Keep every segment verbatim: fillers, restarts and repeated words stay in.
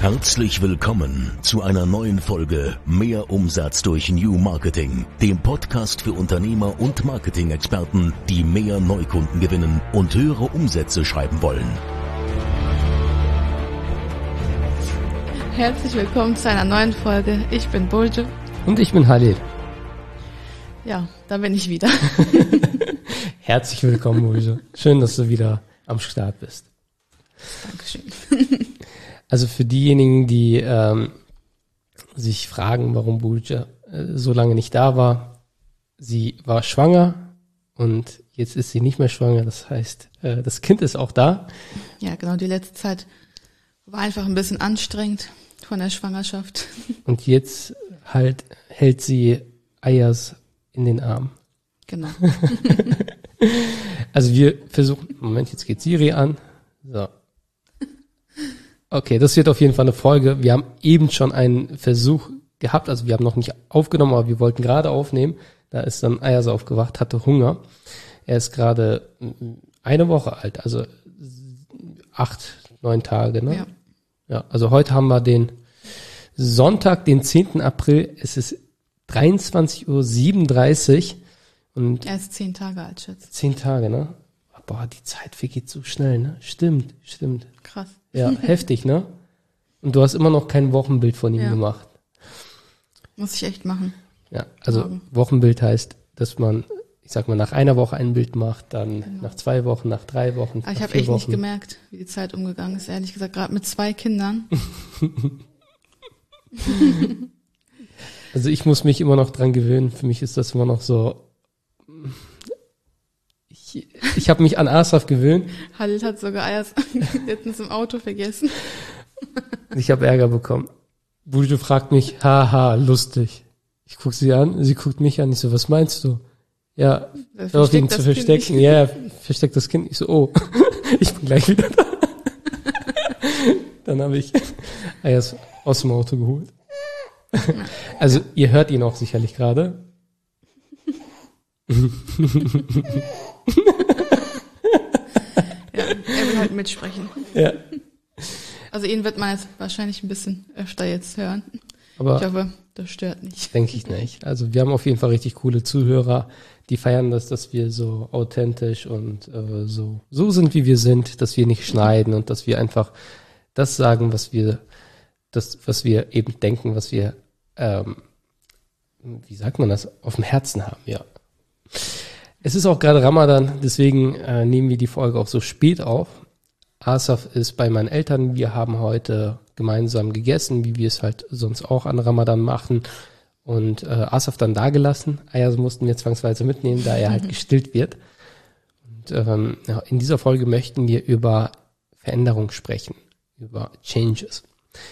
Herzlich willkommen zu einer neuen Folge Mehr Umsatz durch New Marketing, dem Podcast für Unternehmer und Marketing-Experten, die mehr Neukunden gewinnen und höhere Umsätze schreiben wollen. Herzlich willkommen zu einer neuen Folge. Ich bin Burcu. Und ich bin Halil. Ja, da bin ich wieder. Herzlich willkommen, Burcu. Schön, dass du wieder am Start bist. Dankeschön. Also für diejenigen, die ähm, sich fragen, warum Burcu äh, so lange nicht da war, sie war schwanger und jetzt ist sie nicht mehr schwanger. Das heißt, äh, das Kind ist auch da. Ja, genau. Die letzte Zeit war einfach ein bisschen anstrengend von der Schwangerschaft. Und jetzt halt hält sie Ayaz in den Arm. Genau. Also wir versuchen, Moment, jetzt geht Siri an. So. Okay, das wird auf jeden Fall eine Folge. Wir haben eben schon einen Versuch gehabt, also wir haben noch nicht aufgenommen, aber wir wollten gerade aufnehmen. Da ist dann Ayaz aufgewacht, hatte Hunger. Er ist gerade eine Woche alt, also acht, neun Tage, ne? Ja. Ja, also heute haben wir den Sonntag, den zehnten April. Es ist dreiundzwanzig Uhr siebenunddreißig und Er ist zehn Tage alt, Schatz. zehn Tage, ne? Boah, die Zeit vergeht so schnell, ne? Stimmt, stimmt. Krass. Ja, heftig, ne? Und du hast immer noch kein Wochenbild von ihm Ja. gemacht. Muss ich echt machen. Ja, also Morgen. Wochenbild heißt, dass man, ich sag mal, nach einer Woche ein Bild macht, dann Genau. nach zwei Wochen, nach drei Wochen, Aber ich nach habe vier echt Wochen. nicht gemerkt, wie die Zeit umgegangen ist. Ehrlich gesagt, gerade mit zwei Kindern. Also ich muss mich immer noch dran gewöhnen. Für mich ist das immer noch so. Ich, ich habe mich an Asaf gewöhnt. Halil hat sogar Ayaz letztens im Auto vergessen. Ich habe Ärger bekommen. Burcu fragt mich, haha, lustig. Ich guck sie an, sie guckt mich an. Ich so, was meinst du? Ja, Wer auf ihn versteckt zu das Kind verstecken. nicht? Ja, versteckt das Kind. Ich so, oh, ich bin gleich wieder da. Dann habe ich Ayaz aus dem Auto geholt. Also ihr hört ihn auch sicherlich gerade. Ja, er will halt mitsprechen. Ja, Also ihn wird man jetzt wahrscheinlich ein bisschen öfter jetzt hören. Ich aber hoffe, das stört nicht. denke ich nicht. Also wir haben auf jeden Fall richtig coole Zuhörer, die feiern das, dass wir so authentisch und äh, so so sind, wie wir sind, dass wir nicht schneiden und dass wir einfach das sagen, was wir das, was wir eben denken, was wir ähm, wie sagt man das, auf dem Herzen haben, ja. Es ist auch gerade Ramadan, deswegen äh, nehmen wir die Folge auch so spät auf. Asaf ist bei meinen Eltern, wir haben heute gemeinsam gegessen, wie wir es halt sonst auch an Ramadan machen und äh, Asaf dann da gelassen. Ayaz mussten wir zwangsweise mitnehmen, da er halt gestillt wird. Und ähm, ja, in dieser Folge möchten wir über Veränderung sprechen, über Changes.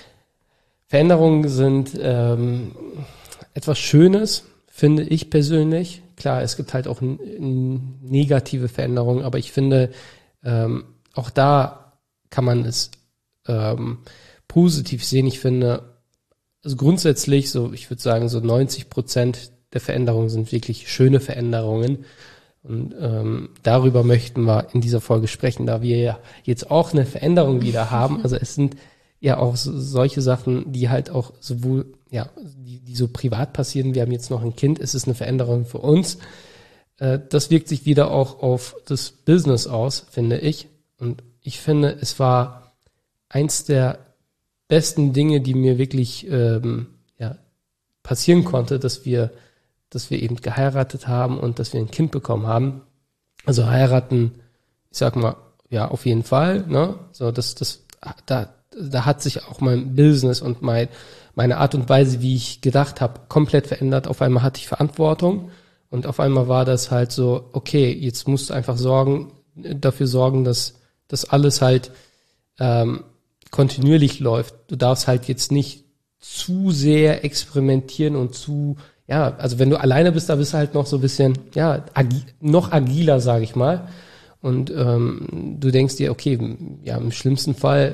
Veränderungen sind ähm, etwas Schönes, finde ich persönlich. Klar, es gibt halt auch n- n- negative Veränderungen, aber ich finde, ähm, auch da kann man es ähm, positiv sehen. Ich finde, also grundsätzlich, so ich würde sagen, so neunzig Prozent der Veränderungen sind wirklich schöne Veränderungen. Und ähm, darüber möchten wir in dieser Folge sprechen, da wir ja jetzt auch eine Veränderung wieder haben. Also es sind ja auch so, solche Sachen, die halt auch sowohl, ja, die, die so privat passieren. Wir haben jetzt noch ein Kind, es ist eine Veränderung für uns. Äh, das wirkt sich wieder auch auf das Business aus, finde ich. Und ich finde, es war eins der besten Dinge, die mir wirklich ähm, ja, passieren konnte, dass wir, dass wir eben geheiratet haben und dass wir ein Kind bekommen haben. Also heiraten, ich sag mal, ja, auf jeden Fall, ne? So, das, das, da, da hat sich auch mein Business und mein, meine Art und Weise, wie ich gedacht habe, komplett verändert. Auf einmal hatte ich Verantwortung und auf einmal war das halt so, okay, jetzt musst du einfach sorgen, dafür sorgen, dass das alles halt ähm, kontinuierlich läuft. Du darfst halt jetzt nicht zu sehr experimentieren und zu, ja, also wenn du alleine bist, da bist du halt noch so ein bisschen, ja, agi- noch agiler, sage ich mal. Und ähm, du denkst dir, okay, ja, im schlimmsten Fall,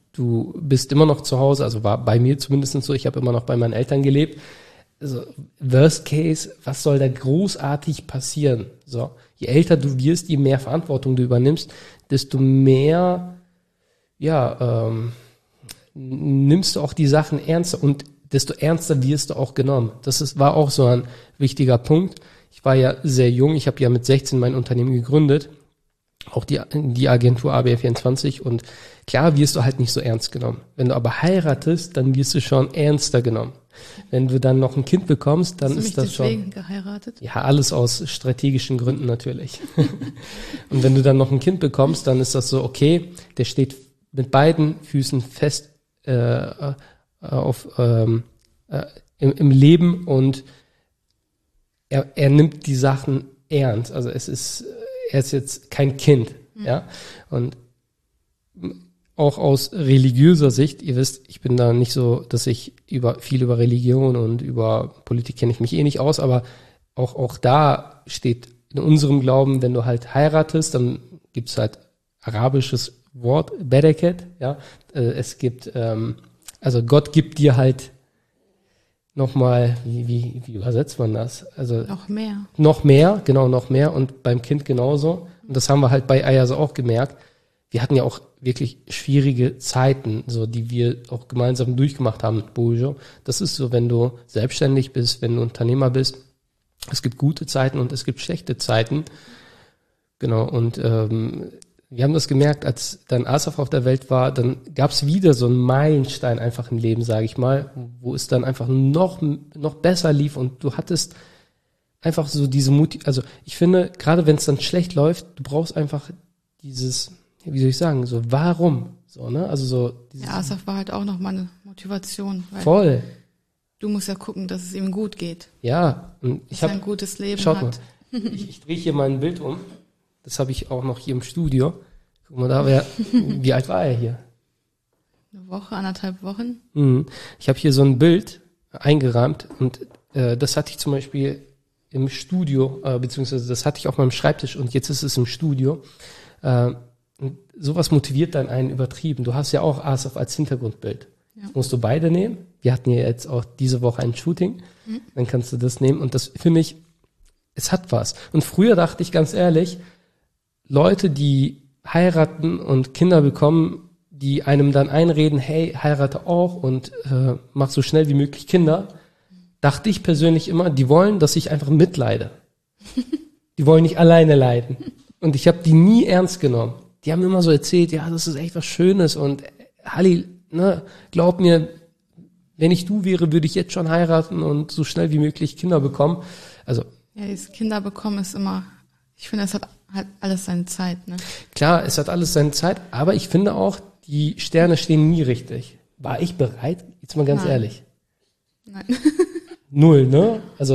du bist immer noch zu Hause, also war bei mir zumindest so, ich habe immer noch bei meinen Eltern gelebt. Also Worst Case, was soll da großartig passieren? So, je älter du wirst, je mehr Verantwortung du übernimmst, desto mehr, ja, ähm, nimmst du auch die Sachen ernster und desto ernster wirst du auch genommen. Das ist, war auch so ein wichtiger Punkt. Ich war ja sehr jung, ich habe ja mit sechzehn mein Unternehmen gegründet, auch die, die Agentur A B R vierundzwanzig, und klar wirst du halt nicht so ernst genommen. Wenn du aber heiratest, dann wirst du schon ernster genommen. Wenn du dann noch ein Kind bekommst, dann Hast du ist mich das schon... deswegen geheiratet? Ja, alles aus strategischen Gründen natürlich. Und wenn du dann noch ein Kind bekommst, dann ist das so, okay, der steht mit beiden Füßen fest äh, auf ähm, äh, im, im Leben, und er, er nimmt die Sachen ernst. Also es ist, er ist jetzt kein Kind, mhm. ja. Und auch aus religiöser Sicht, ihr wisst, ich bin da nicht so, dass ich über viel über Religion und über Politik kenne ich mich eh nicht aus, aber auch auch da steht in unserem Glauben, wenn du halt heiratest, dann gibt's halt arabisches Wort, Bereket, ja. Es gibt, ähm, also Gott gibt dir halt nochmal, wie, wie, wie übersetzt man das? Also noch mehr. Noch mehr, genau, noch mehr, und beim Kind genauso. Und das haben wir halt bei Ayaz auch gemerkt. Wir hatten ja auch wirklich schwierige Zeiten, so die wir auch gemeinsam durchgemacht haben mit Bojo. Das ist so, wenn du selbstständig bist, wenn du Unternehmer bist. Es gibt gute Zeiten und es gibt schlechte Zeiten. Genau, und ähm, wir haben das gemerkt, als dann Asaf auf der Welt war, dann gab es wieder so einen Meilenstein einfach im Leben, sage ich mal, wo es dann einfach noch noch besser lief, und du hattest einfach so diese Mut. Also ich finde, gerade wenn es dann schlecht läuft, du brauchst einfach dieses, wie soll ich sagen, so warum, so, ne? Also so dieses, Ja, Asaf war halt auch nochmal eine Motivation. Weil voll. Du musst ja gucken, dass es ihm gut geht. Ja, und ich dass er habe ein gutes Leben schaut hat. mal, ich, ich drehe hier mein Bild um. Das habe ich auch noch hier im Studio. Guck mal, da wäre, wie alt war er hier? Eine Woche, anderthalb Wochen. Mhm. Ich habe hier so ein Bild eingerahmt, und äh, das hatte ich zum Beispiel im Studio, äh, beziehungsweise das hatte ich auf meinem Schreibtisch, und jetzt ist es im Studio. Äh, und sowas motiviert dann einen übertrieben. Du hast ja auch Asaf als Hintergrundbild. Ja. Jetzt musst du beide nehmen. Wir hatten ja jetzt auch diese Woche ein Shooting. Mhm. Dann kannst du das nehmen, und das finde ich, es hat was. Und früher dachte ich ganz ehrlich, Leute, die heiraten und Kinder bekommen, die einem dann einreden, hey, heirate auch und äh, mach so schnell wie möglich Kinder, dachte ich persönlich immer, die wollen, dass ich einfach mitleide. Die wollen nicht alleine leiden. Und ich habe die nie ernst genommen. Die haben immer so erzählt, ja, das ist echt was Schönes, und Halli, ne, glaub mir, wenn ich du wäre, würde ich jetzt schon heiraten und so schnell wie möglich Kinder bekommen. Also Ja, dieses Kinder bekommen ist immer, ich finde, es hat halt alles seine Zeit, ne? klar, es hat alles seine Zeit, aber ich finde auch, die Sterne stehen nie richtig. War ich bereit? Jetzt mal ganz Nein. ehrlich. Nein. Null, ne? Also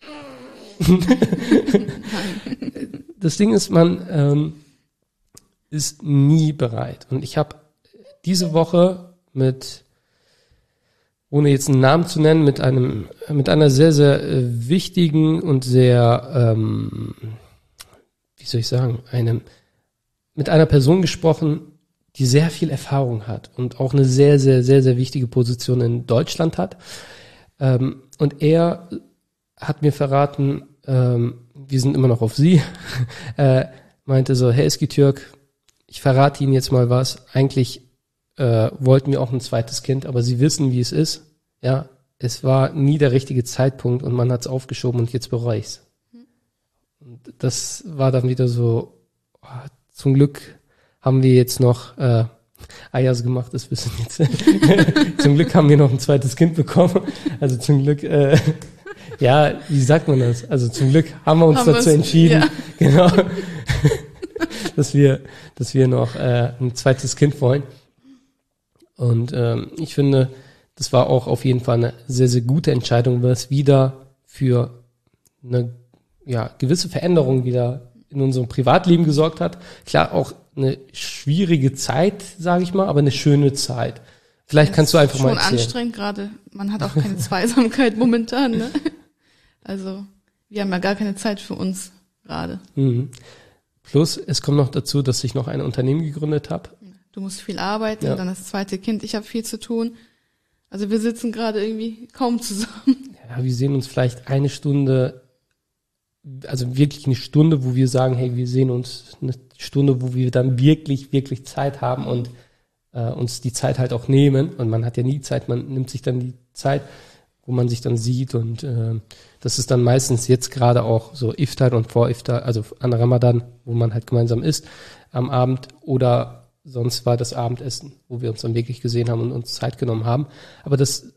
das Ding ist, man ähm, ist nie bereit. Und ich habe diese Woche mit, ohne jetzt einen Namen zu nennen, mit einem, mit einer sehr, sehr äh, wichtigen und sehr, ähm, wie soll ich sagen, einem, mit einer Person gesprochen, die sehr viel Erfahrung hat und auch eine sehr, sehr, sehr, sehr wichtige Position in Deutschland hat. Ähm, und er hat mir verraten, ähm, wir sind immer noch auf sie, äh, meinte so, hey Eskitürk, ich verrate Ihnen jetzt mal was, eigentlich äh, wollten wir auch ein zweites Kind, aber Sie wissen, wie es ist. Ja, es war nie der richtige Zeitpunkt und man hat es aufgeschoben und jetzt bereue ich es. Und das war dann wieder so, oh, zum Glück haben wir jetzt noch äh, Ayaz gemacht, das wissen jetzt. Zum Glück haben wir noch ein zweites Kind bekommen. Also zum Glück, äh, ja, wie sagt man das? Also zum Glück haben wir uns Haben dazu wir's, entschieden, ja. genau, dass wir, dass wir noch äh, ein zweites Kind wollen. Und ähm, ich finde, das war auch auf jeden Fall eine sehr, sehr gute Entscheidung, weil es wieder für eine ja, gewisse Veränderung wieder in unserem Privatleben gesorgt hat. Klar, auch eine schwierige Zeit, sage ich mal, aber eine schöne Zeit. Vielleicht Das kannst du einfach ist mal schon erzählen. anstrengend gerade. Man hat auch keine Zweisamkeit momentan, ne? Also, wir haben ja gar keine Zeit für uns gerade. Mhm. Plus, es kommt noch dazu, dass ich noch ein Unternehmen gegründet habe. Du musst viel arbeiten, Ja. dann das zweite Kind, ich habe viel zu tun. Also wir sitzen gerade irgendwie kaum zusammen. Ja, wir sehen uns vielleicht eine Stunde, also wirklich eine Stunde, wo wir sagen, hey, wir sehen uns eine Stunde, wo wir dann wirklich, wirklich Zeit haben und äh, uns die Zeit halt auch nehmen. Und man hat ja nie Zeit, man nimmt sich dann die Zeit, wo man sich dann sieht. Und äh, das ist dann meistens jetzt gerade auch so Iftar und vor Iftar, also an Ramadan, wo man halt gemeinsam isst am Abend. Oder sonst war das Abendessen, wo wir uns dann wirklich gesehen haben und uns Zeit genommen haben. Aber das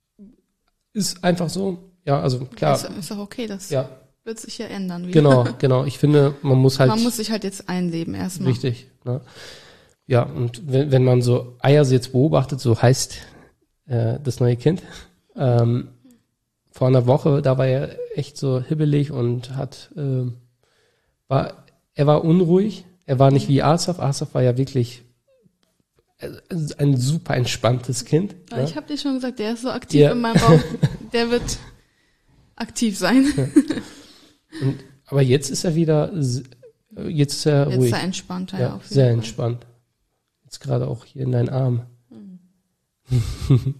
ist einfach so. Ja, also klar. Ist, ist auch okay, das ja. wird sich ja ändern. Wieder. Genau, genau. Ich finde, man muss halt... Man muss sich halt jetzt einleben erstmal. Richtig, ne? Ja, und wenn, wenn man so Ayaz jetzt beobachtet, so heißt äh, das neue Kind, ähm, vor einer Woche, da war er echt so hibbelig und hat, äh, war, er war unruhig, er war nicht wie Asaf, Asaf war ja wirklich ein super entspanntes Kind. Ja, ne? Ich habe dir schon gesagt, der ist so aktiv ja. in meinem Bauch, der wird aktiv sein. Ja. Und, aber jetzt ist er wieder, jetzt ist er jetzt ruhig. Jetzt ist er entspannter, ja, ja, auf jeden sehr Fall. entspannt. Jetzt gerade auch hier in deinen Arm. Mhm.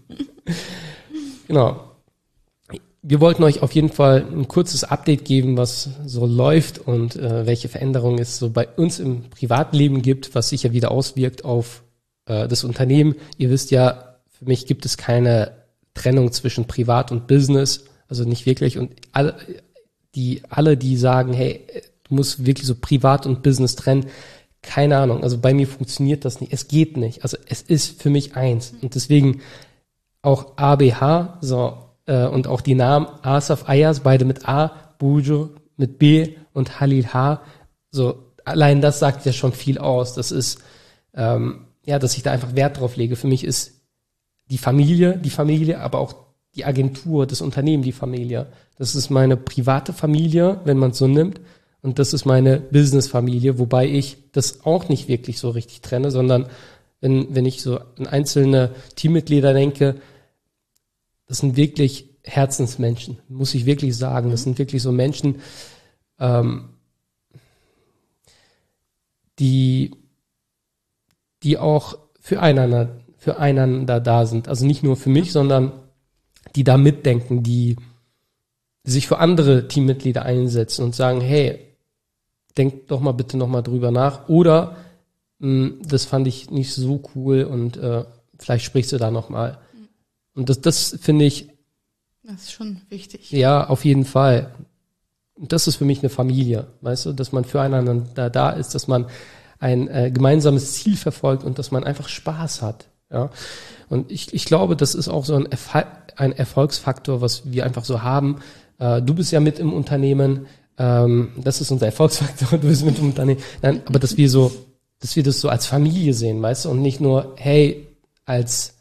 Genau. Wir wollten euch auf jeden Fall ein kurzes Update geben, was so läuft und äh, welche Veränderungen es so bei uns im Privatleben gibt, was sich ja wieder auswirkt auf äh, das Unternehmen. Ihr wisst ja, für mich gibt es keine Trennung zwischen Privat und Business, also nicht wirklich. Und alle, die, alle, die sagen, hey, du musst wirklich so Privat und Business trennen, keine Ahnung. Also bei mir funktioniert das nicht. Es geht nicht. Also es ist für mich eins. Und deswegen auch A B H, so, äh, und auch die Namen Asaf Ayaz, beide mit A, Bujo mit B und Halil H. So, allein das sagt ja schon viel aus. Das ist, ähm, ja, dass ich da einfach Wert drauf lege. Für mich ist die Familie, die Familie, aber auch die Agentur, das Unternehmen, die Familie. Das ist meine private Familie, wenn man es so nimmt. Und das ist meine Business-Familie, wobei ich das auch nicht wirklich so richtig trenne, sondern wenn, wenn ich so an einzelne Teammitglieder denke, das sind wirklich Herzensmenschen, muss ich wirklich sagen. Das sind wirklich so Menschen, ähm, die, die auch füreinander, füreinander da sind. Also nicht nur für mich, sondern die da mitdenken, die sich für andere Teammitglieder einsetzen und sagen, hey, denk doch mal bitte noch mal drüber nach. Oder mh, das fand ich nicht so cool und äh, vielleicht sprichst du da noch mal. Und das, das finde ich... Das ist schon wichtig. Ja, auf jeden Fall. Und das ist für mich eine Familie, weißt du, dass man füreinander da, da ist, dass man ein äh, gemeinsames Ziel verfolgt und dass man einfach Spaß hat. Ja. Und ich, ich glaube, das ist auch so ein, Erfol- ein Erfolgsfaktor, was wir einfach so haben. Äh, du bist ja mit im Unternehmen, ähm, das ist unser Erfolgsfaktor, du bist mit im Unternehmen. Nein, aber dass wir so, dass wir das so als Familie sehen, weißt du, und nicht nur, hey, als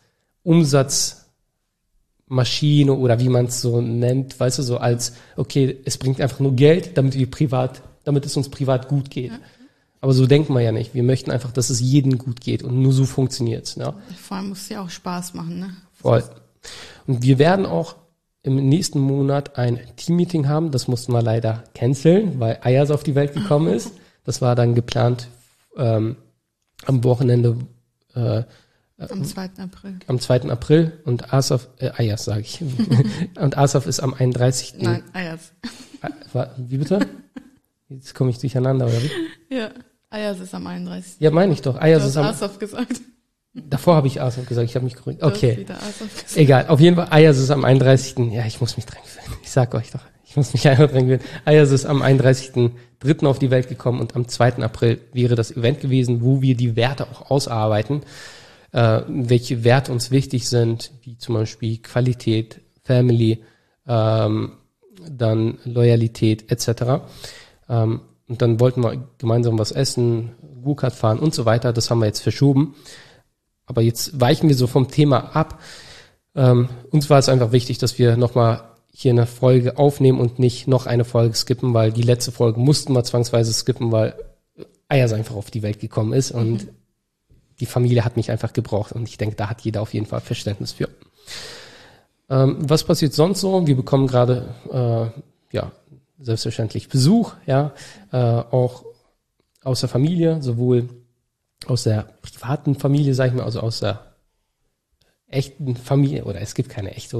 Umsatzmaschine oder wie man es so nennt, weißt du, so als, okay, es bringt einfach nur Geld, damit wir privat, damit es uns privat gut geht. Ja. Aber so denken wir ja nicht. Wir möchten einfach, dass es jedem gut geht und nur so funktioniert's. Ja. Vor allem muss es ja auch Spaß machen, ne? Voll. Und wir werden auch im nächsten Monat ein Teammeeting haben. Das mussten wir leider canceln, weil Ayaz auf die Welt gekommen ist. Das war dann geplant ähm, am Wochenende äh, am zweiten April. Am zweiten April und Asaf, äh, Ayaz sage ich. Und Asaf ist am einunddreißigsten Nein, Ayaz. Wie bitte? Jetzt komme ich durcheinander, oder wie? Ja, Ayaz ist am einunddreißigsten Ja, meine ich doch. Ayaz du ist hast am... Asaf gesagt. Davor habe ich Asaf gesagt, ich habe mich gerügt. Okay, gesagt. Egal. Auf jeden Fall, Ayaz ist am einunddreißigsten Ja, ich muss mich dran gewöhnen. Ich sag euch doch, ich muss mich einfach dran gewöhnen. Ayaz ist am einunddreißigsten dritten auf die Welt gekommen und am zweiten April wäre das Event gewesen, wo wir die Werte auch ausarbeiten, äh, welche Werte uns wichtig sind, wie zum Beispiel Qualität, Family, ähm, dann Loyalität et cetera. Ähm, und dann wollten wir gemeinsam was essen, Go-Kart fahren und so weiter. Das haben wir jetzt verschoben. Aber jetzt weichen wir so vom Thema ab. Ähm, uns war es einfach wichtig, dass wir nochmal hier eine Folge aufnehmen und nicht noch eine Folge skippen, weil die letzte Folge mussten wir zwangsweise skippen, weil Ayaz einfach auf die Welt gekommen ist und mhm. die Familie hat mich einfach gebraucht und ich denke, da hat jeder auf jeden Fall Verständnis für. Ähm, was passiert sonst so? Wir bekommen gerade, äh, ja, selbstverständlich Besuch, ja, äh, auch aus der Familie, sowohl aus der privaten Familie, sag ich mal, also aus der echten Familie, oder es gibt keine echte, oder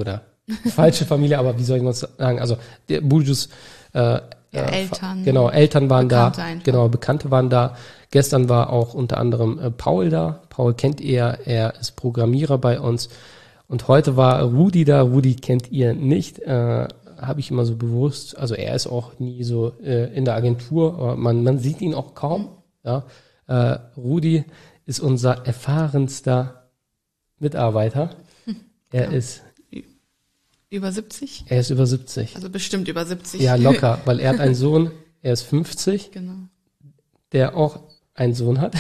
falsche Familie, aber wie soll ich mal sagen, also der Buljus äh, Ja, äh, Eltern. Genau, Eltern waren Bekannte da, einfach. genau, Bekannte waren da. Gestern war auch unter anderem äh, Paul da. Paul kennt ihr, er ist Programmierer bei uns. Und heute war Rudi da. Rudi kennt ihr nicht, äh, habe ich immer so bewusst. Also er ist auch nie so äh, in der Agentur, aber man, man sieht ihn auch kaum. Ja, äh, Rudi ist unser erfahrenster Mitarbeiter. Er Ja. ist, Über siebzig? er ist über siebzig. Also bestimmt über siebzig. Ja, locker, weil er hat einen Sohn, er ist fünfzig, Genau. der auch einen Sohn hat.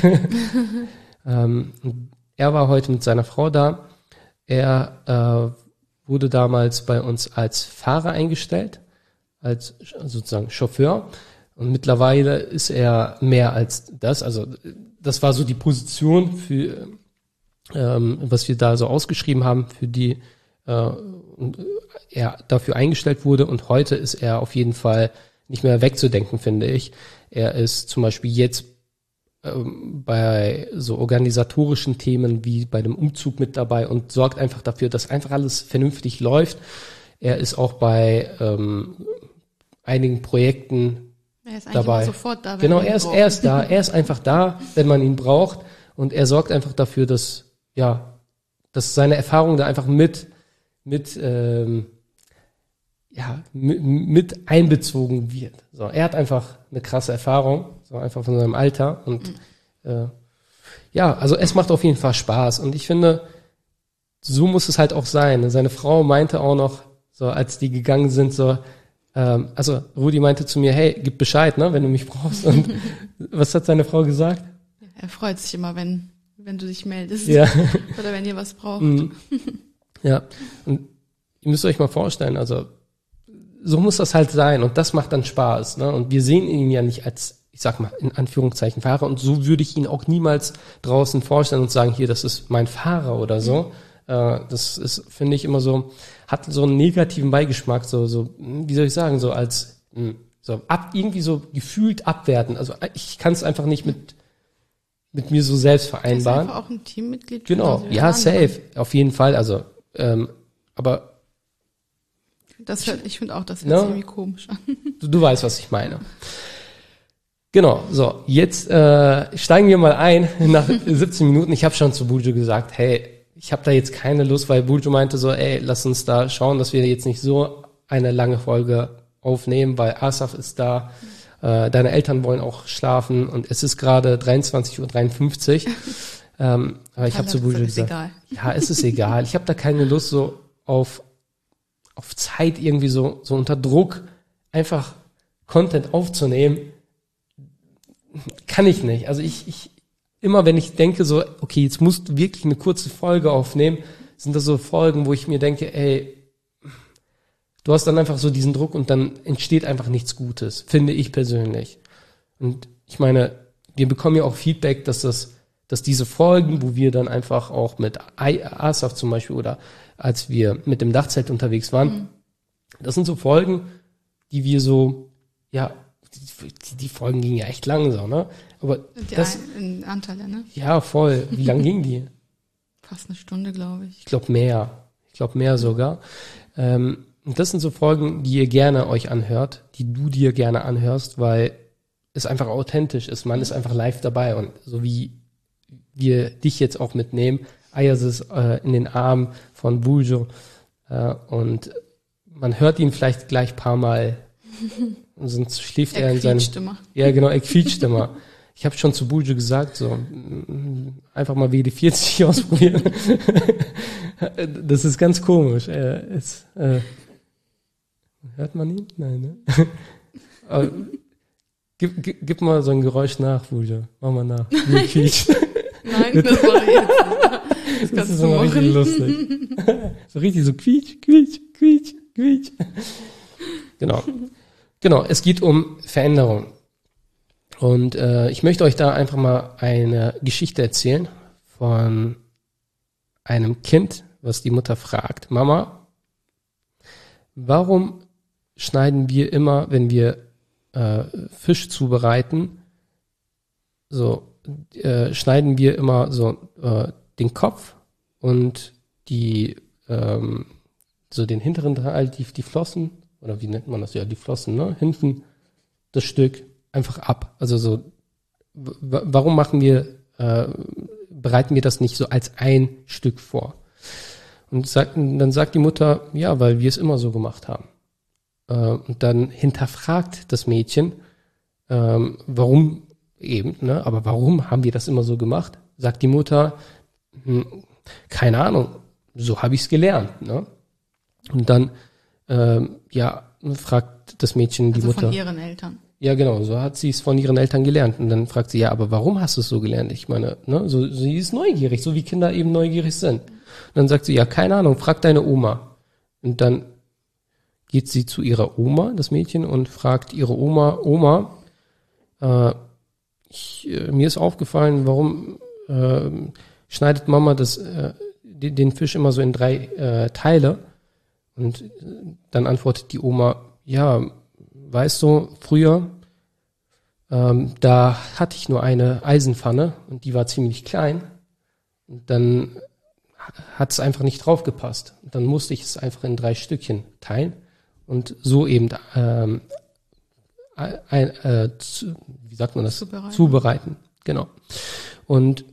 ähm, er war heute mit seiner Frau da. Er äh, wurde damals bei uns als Fahrer eingestellt, als sozusagen Chauffeur. Und mittlerweile ist er mehr als das. Also das war so die Position, für ähm, was wir da so ausgeschrieben haben, für die äh, er dafür eingestellt wurde. Und heute ist er auf jeden Fall nicht mehr wegzudenken, finde ich. Er ist zum Beispiel jetzt ähm, bei so organisatorischen Themen wie bei dem Umzug mit dabei und sorgt einfach dafür, dass einfach alles vernünftig läuft. Er ist auch bei ähm, einigen Projekten Er ist eigentlich dabei. immer sofort da. Wenn Genau, wir ihn er ist, brauchen. er ist da. Er ist einfach da, wenn man ihn braucht. Und er sorgt einfach dafür, dass, ja, dass seine Erfahrung da einfach mit, mit, ähm, ja, mit, mit einbezogen wird. So, er hat einfach eine krasse Erfahrung, so einfach von seinem Alter. Und mhm. äh, ja, also es macht auf jeden Fall Spaß. Und ich finde, so muss es halt auch sein. Seine Frau meinte auch noch, so als die gegangen sind, so, ähm, also Rudi meinte zu mir, hey, gib Bescheid, ne, wenn du mich brauchst. Und was hat seine Frau gesagt? Er freut sich immer, wenn, wenn du dich meldest. Ja. Oder wenn ihr was braucht. Mhm. Ja. Und ihr müsst euch mal vorstellen, also so muss das halt sein und das macht dann Spaß, ne? Und wir sehen ihn ja nicht als, ich sag mal, in Anführungszeichen Fahrer und so würde ich ihn auch niemals draußen vorstellen und sagen, hier, das ist mein Fahrer oder so. Mhm. Äh, das ist, finde ich, immer so, hat so einen negativen Beigeschmack, so, so, wie soll ich sagen, so als, so ab, irgendwie so gefühlt abwerten. Also ich kann es einfach nicht mit, mit mir so selbst Er ist vereinbaren. einfach auch ein Teammitglied. Genau, genauso wie ja, alle anderen. safe, auf jeden Fall, also, ähm, aber Das hört, ich finde auch, das hört No. sich irgendwie komisch an. Du, du weißt, was ich meine. Genau, so, jetzt äh, steigen wir mal ein nach siebzehn Minuten. Ich habe schon zu Buljo gesagt, hey, ich habe da jetzt keine Lust, weil Buljo meinte so, ey, lass uns da schauen, dass wir jetzt nicht so eine lange Folge aufnehmen, weil Asaf ist da, äh, deine Eltern wollen auch schlafen und es ist gerade dreiundzwanzig Uhr dreiundfünfzig. ähm, aber ich habe zu Buljo ist gesagt, egal. ja, es ist egal. Ich habe da keine Lust so auf auf Zeit irgendwie so, so unter Druck einfach Content aufzunehmen, kann ich nicht. Also ich, ich, immer wenn ich denke so, okay, jetzt musst du wirklich eine kurze Folge aufnehmen, sind das so Folgen, wo ich mir denke, ey, du hast dann einfach so diesen Druck und dann entsteht einfach nichts Gutes, finde ich persönlich. Und ich meine, wir bekommen ja auch Feedback, dass das, dass diese Folgen, wo wir dann einfach auch mit Asaf zum Beispiel oder als wir mit dem Dachzelt unterwegs waren, mhm. das sind so Folgen, die wir so, ja, die, die Folgen gingen ja echt langsam, ne? Aber Die das, ein, in Anteile, ne? ja, voll. Wie lang gingen die? Fast eine Stunde, glaube ich. Ich glaube mehr. Ich glaube mehr sogar. Ähm, und das sind so Folgen, die ihr gerne euch anhört, die du dir gerne anhörst, weil es einfach authentisch ist. Man ist einfach live dabei und so wie wir dich jetzt auch mitnehmen, Ayaz ist äh, in den Armen von Buljo äh, und man hört ihn vielleicht gleich ein paar Mal, sonst schläft er, er in seinem... Immer. Ja, genau, er quietscht immer. Ich habe schon zu Buljo gesagt, so einfach mal W D vierzig ausprobieren. Das ist ganz komisch. Er ist, äh, hört man ihn? Nein, ne? Aber, gib, gib, gib mal so ein Geräusch nach, Buljo. Mach mal nach. Wie er quietscht. Nein, das mache ich jetzt nicht. Das, das ist immer richtig lustig. So richtig so quietsch, quietsch, quietsch, quietsch. Genau. Genau, es geht um Veränderung. Und äh, ich möchte euch da einfach mal eine Geschichte erzählen von einem Kind, was die Mutter fragt, Mama, warum schneiden wir immer, wenn wir äh, Fisch zubereiten, so äh, schneiden wir immer so äh, den Kopf und die ähm, so den hinteren Teil, die, die Flossen, oder wie nennt man das? Ja, die Flossen, ne? Hinten das Stück einfach ab. Also so, w- warum machen wir, äh, bereiten wir das nicht so als ein Stück vor? Und sagt, dann sagt die Mutter, ja, weil wir es immer so gemacht haben. Äh, und dann hinterfragt das Mädchen, ähm, warum eben, ne? Aber warum haben wir das immer so gemacht? Sagt die Mutter, hm, keine Ahnung, so habe ich es gelernt. Ne? Und dann, ähm, ja, fragt das Mädchen die Also Mutter. von ihren Eltern. Ja, genau, so hat sie es von ihren Eltern gelernt. Und dann fragt sie, ja, aber warum hast du es so gelernt? Ich meine, ne, so, sie ist neugierig, so wie Kinder eben neugierig sind. Und dann sagt sie, ja, keine Ahnung, frag deine Oma. Und dann geht sie zu ihrer Oma, das Mädchen, und fragt ihre Oma, Oma, äh, ich, äh, mir ist aufgefallen, warum äh, schneidet Mama das, äh, den, den Fisch immer so in drei äh, Teile? Und äh, dann antwortet die Oma, ja, weißt du, früher, ähm, da hatte ich nur eine Eisenpfanne und die war ziemlich klein. Und dann hat es einfach nicht draufgepasst. Und dann musste ich es einfach in drei Stückchen teilen und so eben, ähm, ein, äh, zu, wie sagt man das? Zubereiten. Zubereiten. Genau. Und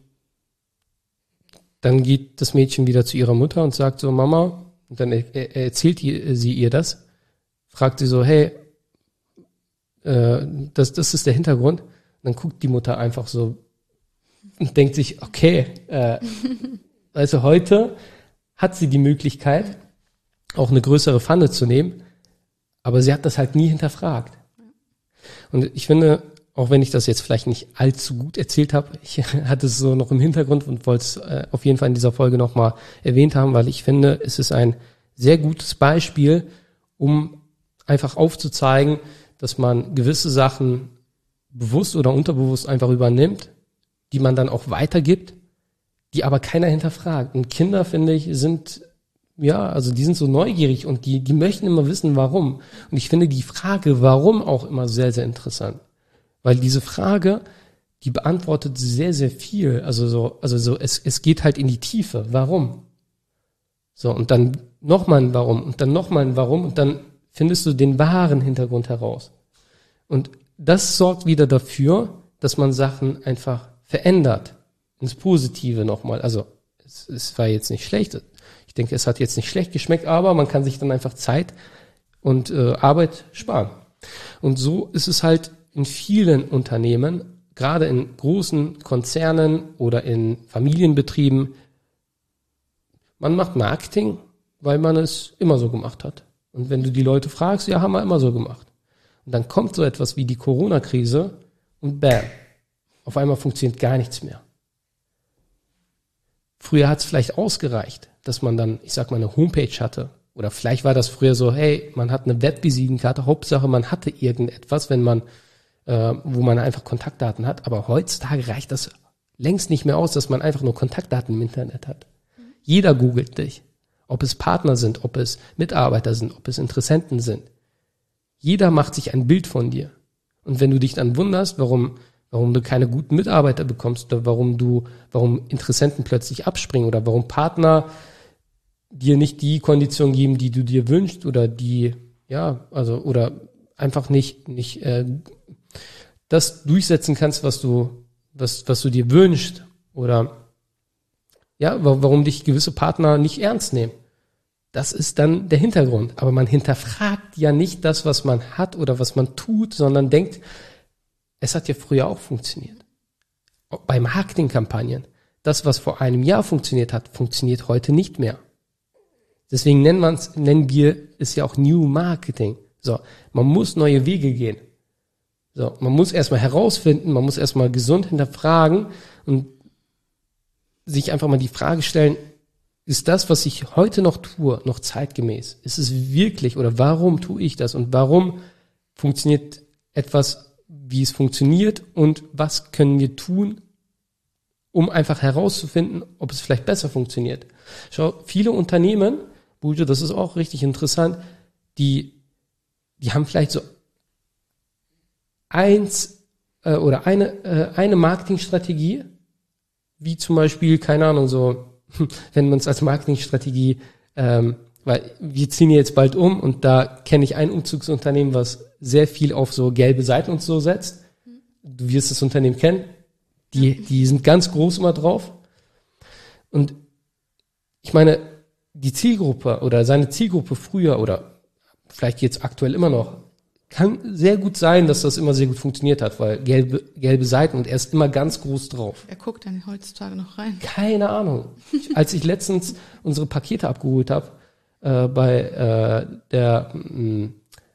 dann geht das Mädchen wieder zu ihrer Mutter und sagt so, Mama, und dann er, er erzählt die, sie ihr das, fragt sie so, hey, äh, das, das ist der Hintergrund. Und dann guckt die Mutter einfach so und denkt sich, okay, äh, also heute hat sie die Möglichkeit, auch eine größere Pfanne zu nehmen, aber sie hat das halt nie hinterfragt. Und ich finde, auch wenn ich das jetzt vielleicht nicht allzu gut erzählt habe, ich hatte es so noch im Hintergrund und wollte es äh, auf jeden Fall in dieser Folge nochmal erwähnt haben, weil ich finde, es ist ein sehr gutes Beispiel, um einfach aufzuzeigen, dass man gewisse Sachen bewusst oder unterbewusst einfach übernimmt, die man dann auch weitergibt, die aber keiner hinterfragt. Und Kinder, finde ich, sind, ja, also die sind so neugierig und die, die möchten immer wissen, warum. Und ich finde die Frage, warum, auch immer sehr, sehr interessant. Weil diese Frage, die beantwortet sehr, sehr viel. Also so, also so, es, es geht halt in die Tiefe. Warum? So, und dann nochmal ein Warum und dann nochmal ein Warum und dann findest du den wahren Hintergrund heraus. Und das sorgt wieder dafür, dass man Sachen einfach verändert. Ins Positive nochmal. Also, es, es war jetzt nicht schlecht. Ich denke, es hat jetzt nicht schlecht geschmeckt, aber man kann sich dann einfach Zeit und äh, Arbeit sparen. Und so ist es halt in vielen Unternehmen, gerade in großen Konzernen oder in Familienbetrieben. Man macht Marketing, weil man es immer so gemacht hat. Und wenn du die Leute fragst, ja, haben wir immer so gemacht. Und dann kommt so etwas wie die Corona-Krise und bam, auf einmal funktioniert gar nichts mehr. Früher hat es vielleicht ausgereicht, dass man dann, ich sag mal, eine Homepage hatte. Oder vielleicht war das früher so, hey, man hat eine Webvisitenkarte, Hauptsache man hatte irgendetwas, wenn man, äh, wo man einfach Kontaktdaten hat. Aber heutzutage reicht das längst nicht mehr aus, dass man einfach nur Kontaktdaten im Internet hat. Mhm. Jeder googelt dich. Ob es Partner sind, ob es Mitarbeiter sind, ob es Interessenten sind. Jeder macht sich ein Bild von dir. Und wenn du dich dann wunderst, warum warum du keine guten Mitarbeiter bekommst oder warum du, warum Interessenten plötzlich abspringen oder warum Partner dir nicht die Kondition geben, die du dir wünschst oder die, ja, also, oder einfach nicht, nicht, äh, das durchsetzen kannst, was du, was, was du dir wünschst oder, ja, warum dich gewisse Partner nicht ernst nehmen. Das ist dann der Hintergrund. Aber man hinterfragt ja nicht das, was man hat oder was man tut, sondern denkt, es hat ja früher auch funktioniert. Auch bei Marketingkampagnen. Das, was vor einem Jahr funktioniert hat, funktioniert heute nicht mehr. Deswegen nennen, man's, nennen wir es ja auch New Marketing. So, man muss neue Wege gehen. So, man muss erstmal herausfinden, man muss erstmal gesund hinterfragen und sich einfach mal die Frage stellen, ist das, was ich heute noch tue, noch zeitgemäß? Ist es wirklich oder warum tue ich das und warum funktioniert etwas, wie es funktioniert und was können wir tun, um einfach herauszufinden, ob es vielleicht besser funktioniert. Schau, viele Unternehmen, Bujo, das ist auch richtig interessant, die, die haben vielleicht so eins äh, oder eine, äh, eine Marketingstrategie, wie zum Beispiel, keine Ahnung, so, wenn man es als Marketingstrategie ähm, weil wir ziehen jetzt bald um und da kenne ich ein Umzugsunternehmen, was sehr viel auf so gelbe Seiten und so setzt. Du wirst das Unternehmen kennen. Die, die sind ganz groß immer drauf. Und ich meine, die Zielgruppe oder seine Zielgruppe früher oder vielleicht jetzt aktuell immer noch, kann sehr gut sein, dass das immer sehr gut funktioniert hat, weil gelbe, gelbe Seiten und er ist immer ganz groß drauf. Wer guckt denn heutzutage noch rein? Keine Ahnung. Als ich letztens unsere Pakete abgeholt habe, äh, bei äh, der mh,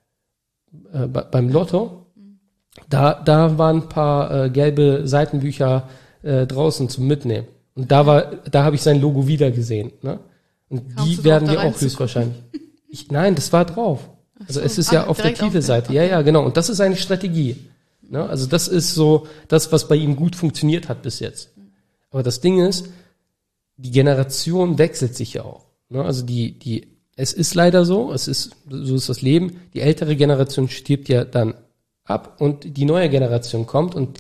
äh, bei, beim Lotto, da da waren ein paar äh, gelbe Seitenbücher äh, draußen zum Mitnehmen. Und da war, da habe ich sein Logo wieder gesehen. Ne? Und Kamst die du werden drauf, da wir auch höchstwahrscheinlich. Ich, nein, das war drauf. Also so. es ist Ah, ja auf der direkt auf der- Titelseite. okay. Ja, ja, genau. Und das ist eine Strategie. Ne? Also das ist so das, was bei ihm gut funktioniert hat bis jetzt. Aber das Ding ist, die Generation wechselt sich ja auch. Ne? Also die, die, es ist leider so, es ist, so ist das Leben. Die ältere Generation stirbt ja dann ab und die neue Generation kommt und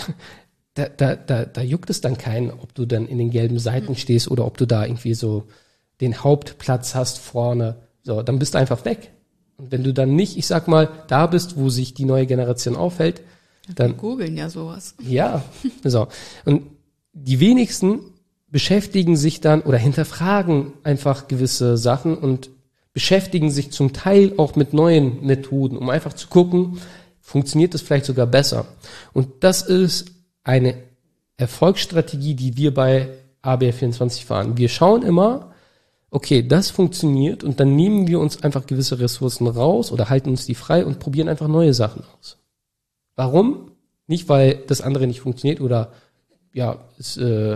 da, da, da, da juckt es dann keinen, ob du dann in den gelben Seiten stehst oder ob du da irgendwie so den Hauptplatz hast vorne. So, dann bist du einfach weg. Und wenn du dann nicht, ich sag mal, da bist, wo sich die neue Generation aufhält, Wir dann, googeln ja sowas. ja, so. Und die wenigsten beschäftigen sich dann oder hinterfragen einfach gewisse Sachen und beschäftigen sich zum Teil auch mit neuen Methoden, um einfach zu gucken, funktioniert das vielleicht sogar besser. Und das ist eine Erfolgsstrategie, die wir bei A B R vierundzwanzig fahren. Wir schauen immer, okay, das funktioniert und dann nehmen wir uns einfach gewisse Ressourcen raus oder halten uns die frei und probieren einfach neue Sachen aus. Warum? Nicht, weil das andere nicht funktioniert oder ja, es, äh,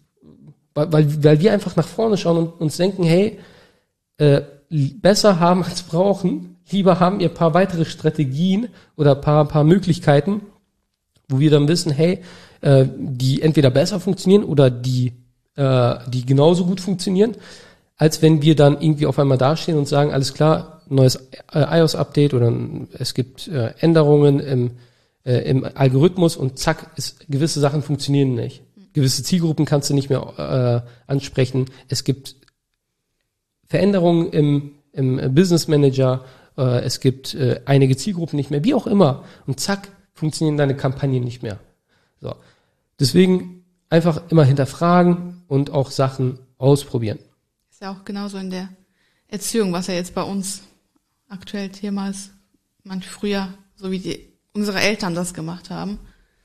weil, weil, weil wir einfach nach vorne schauen und uns denken, hey, äh, besser haben als brauchen, lieber haben ihr paar weitere Strategien oder paar, paar Möglichkeiten, wo wir dann wissen, hey, äh, die entweder besser funktionieren oder die, äh, die genauso gut funktionieren, als wenn wir dann irgendwie auf einmal dastehen und sagen, alles klar, neues äh, iOS-Update oder es gibt äh, Änderungen im, äh, im Algorithmus und zack, ist, gewisse Sachen funktionieren nicht. Gewisse Zielgruppen kannst du nicht mehr äh, ansprechen. Es gibt Veränderungen im, im Business Manager, äh, es gibt äh, einige Zielgruppen nicht mehr, wie auch immer. Und zack, funktionieren deine Kampagnen nicht mehr. So. Deswegen einfach immer hinterfragen und auch Sachen ausprobieren. Ist ja auch genauso in der Erziehung, was ja jetzt bei uns aktuell Thema ist. Manch früher, so wie die, unsere Eltern das gemacht haben.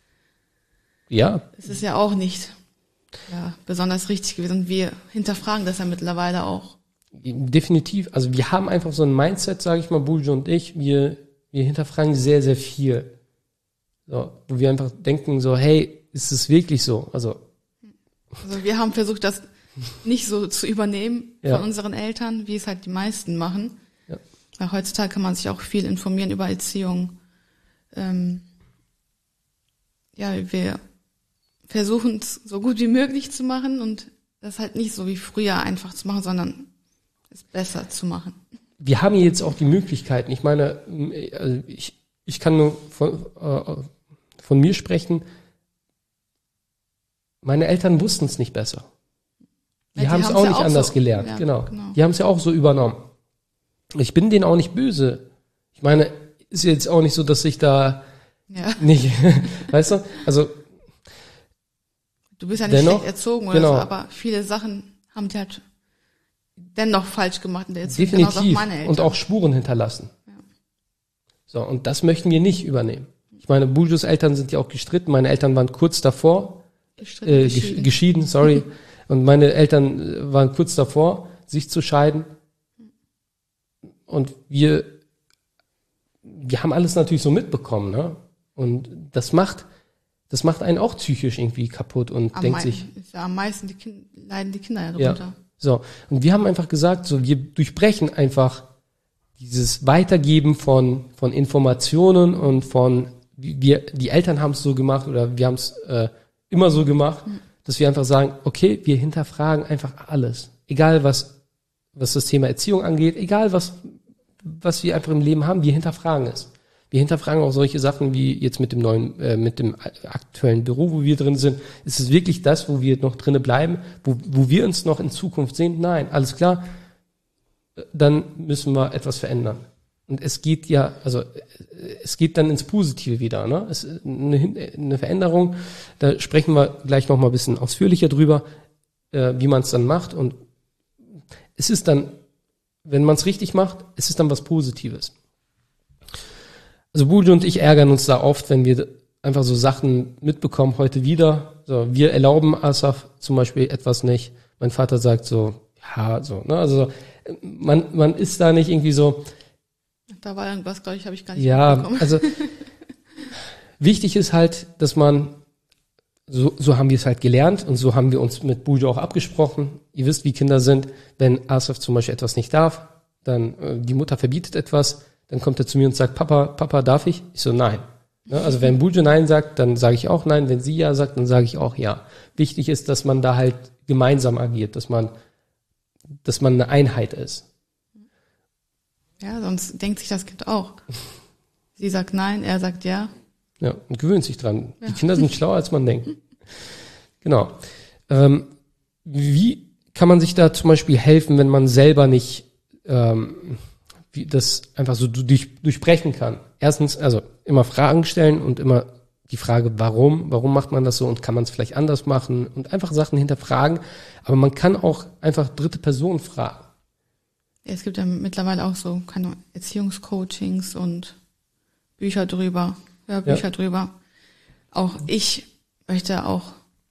Ja. Es ist ja auch nicht ja, besonders richtig gewesen. Und wir hinterfragen das ja mittlerweile auch. Definitiv. Also wir haben einfach so ein Mindset, sage ich mal, Buljo und ich, wir, wir hinterfragen sehr, sehr viel. So, wo wir einfach denken so, hey, ist es wirklich so? Also, Also wir haben versucht, das nicht so zu übernehmen Ja. von unseren Eltern, wie es halt die meisten machen. Ja. Weil heutzutage kann man sich auch viel informieren über Erziehung. Ähm, ja, wir versuchen es so gut wie möglich zu machen und das halt nicht so wie früher einfach zu machen, sondern es besser zu machen. wir haben jetzt auch die Möglichkeiten. Ich meine, also ich, ich kann nur von, äh, von mir sprechen. Meine Eltern wussten es nicht besser. Die, Ja, die haben es haben's auch ja nicht auch anders so- gelernt. ja, genau. genau. Die haben es ja auch so übernommen. Ich bin denen auch nicht böse. Ich meine, ist jetzt auch nicht so, dass ich da Ja. nicht, weißt du? Also Du bist ja nicht Dennoch, schlecht erzogen oder genau. so, aber viele Sachen haben die halt dennoch falsch gemacht in der Erziehung. Genauso auch definitiv meine Eltern. und auch Spuren hinterlassen. So, und das möchten wir nicht übernehmen. Ich meine, Buljos Eltern sind ja auch gestritten. Meine Eltern waren kurz davor, Gestritten, äh, geschieden. geschieden. geschieden, sorry. Und meine Eltern äh, waren kurz davor, sich zu scheiden. Und wir, wir haben alles natürlich so mitbekommen, ne? Und das macht, das macht einen auch psychisch irgendwie kaputt und Am denkt mei- sich, ist ja am meisten die kind, leiden die Kinder ja ja, darunter. so. Und wir haben einfach gesagt, so, wir durchbrechen einfach dieses Weitergeben von, von Informationen und von, wir, die Eltern haben es so gemacht oder wir haben es äh, immer so gemacht, Mhm. dass wir einfach sagen, okay, wir hinterfragen einfach alles. Egal was, was das Thema Erziehung angeht, egal was, was wir einfach im Leben haben, wir hinterfragen es. Wir hinterfragen auch solche Sachen wie jetzt mit dem neuen, äh, mit dem aktuellen Büro, wo wir drin sind. Ist es wirklich das, wo wir noch drinnen bleiben, wo, wo wir uns noch in Zukunft sehen? Nein, alles klar. dann müssen wir etwas verändern. Und es geht ja, also es geht dann ins Positive wieder. Ne? Es, eine, eine Veränderung, da sprechen wir gleich noch mal ein bisschen ausführlicher drüber, äh, wie man es dann macht. Und es ist dann, wenn man es richtig macht, es ist dann was Positives. Also Bujo und ich ärgern uns da oft, wenn wir einfach so Sachen mitbekommen, heute wieder. So, wir erlauben Asaf zum Beispiel etwas nicht. Mein Vater sagt so, ja, so, ne, also man, man ist da nicht irgendwie so. Da war irgendwas, glaube ich, habe ich gar nicht ja, mitbekommen. Also wichtig ist halt, dass man, so, so haben wir es halt gelernt und so haben wir uns mit Bujo auch abgesprochen. Ihr wisst, wie Kinder sind. Wenn Asaf zum Beispiel etwas nicht darf, dann äh, die Mutter verbietet etwas, dann kommt er zu mir und sagt, Papa, Papa, darf ich? Ich so, nein. Ja, also wenn Bujo nein sagt, dann sage ich auch nein. Wenn sie ja sagt, dann sage ich auch ja. Wichtig ist, dass man da halt gemeinsam agiert, dass man, dass man eine Einheit ist. Ja, sonst denkt sich das Kind auch. Sie sagt nein, er sagt ja. Ja, und gewöhnt sich dran. Ja. Die Kinder sind schlauer, als man denkt. Genau. Ähm, wie kann man sich da zum Beispiel helfen, wenn man selber nicht ähm, wie das einfach so durch, durchbrechen kann? Erstens, also immer Fragen stellen und immer die Frage, warum? Warum macht man das so und kann man es vielleicht anders machen? Und einfach Sachen hinterfragen. Aber man kann auch einfach dritte Personen fragen. Ja, es gibt ja mittlerweile auch so keine Erziehungscoachings und Bücher drüber, Hörbücher ja. drüber. Auch ich möchte auch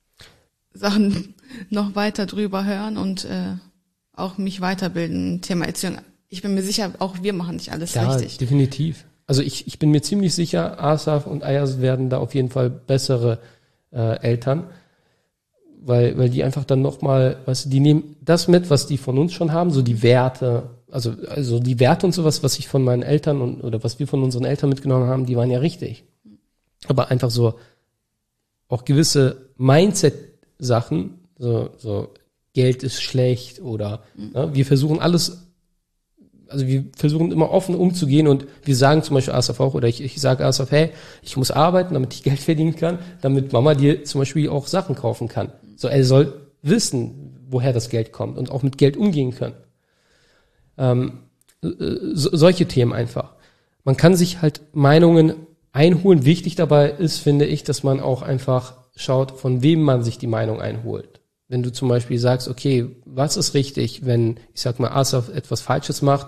Sachen noch weiter drüber hören und äh, auch mich weiterbilden. Thema Erziehung. Ich bin mir sicher, auch wir machen nicht alles ja, richtig. Ja, definitiv. Also ich, ich bin mir ziemlich sicher, Asaf und Ayaz werden da auf jeden Fall bessere äh, Eltern, weil weil die einfach dann nochmal, weißt du, die nehmen das mit, was die von uns schon haben, so die Werte, also also die Werte und sowas, was ich von meinen Eltern und oder was wir von unseren Eltern mitgenommen haben, die waren ja richtig. Aber einfach so auch gewisse Mindset-Sachen, so so Geld ist schlecht oder mhm. ne, wir versuchen alles. Also wir versuchen immer offen umzugehen und wir sagen zum Beispiel Asaf auch, oder ich, ich sage Asaf, hey, ich muss arbeiten, damit ich Geld verdienen kann, damit Mama dir zum Beispiel auch Sachen kaufen kann. So, er soll wissen, woher das Geld kommt und auch mit Geld umgehen können. Ähm, so, solche Themen einfach. Man kann sich halt Meinungen einholen. Wichtig dabei ist, finde ich, dass man auch einfach schaut, von wem man sich die Meinung einholt. Wenn du zum Beispiel sagst, okay, was ist richtig, wenn, ich sag mal, Asaf etwas Falsches macht,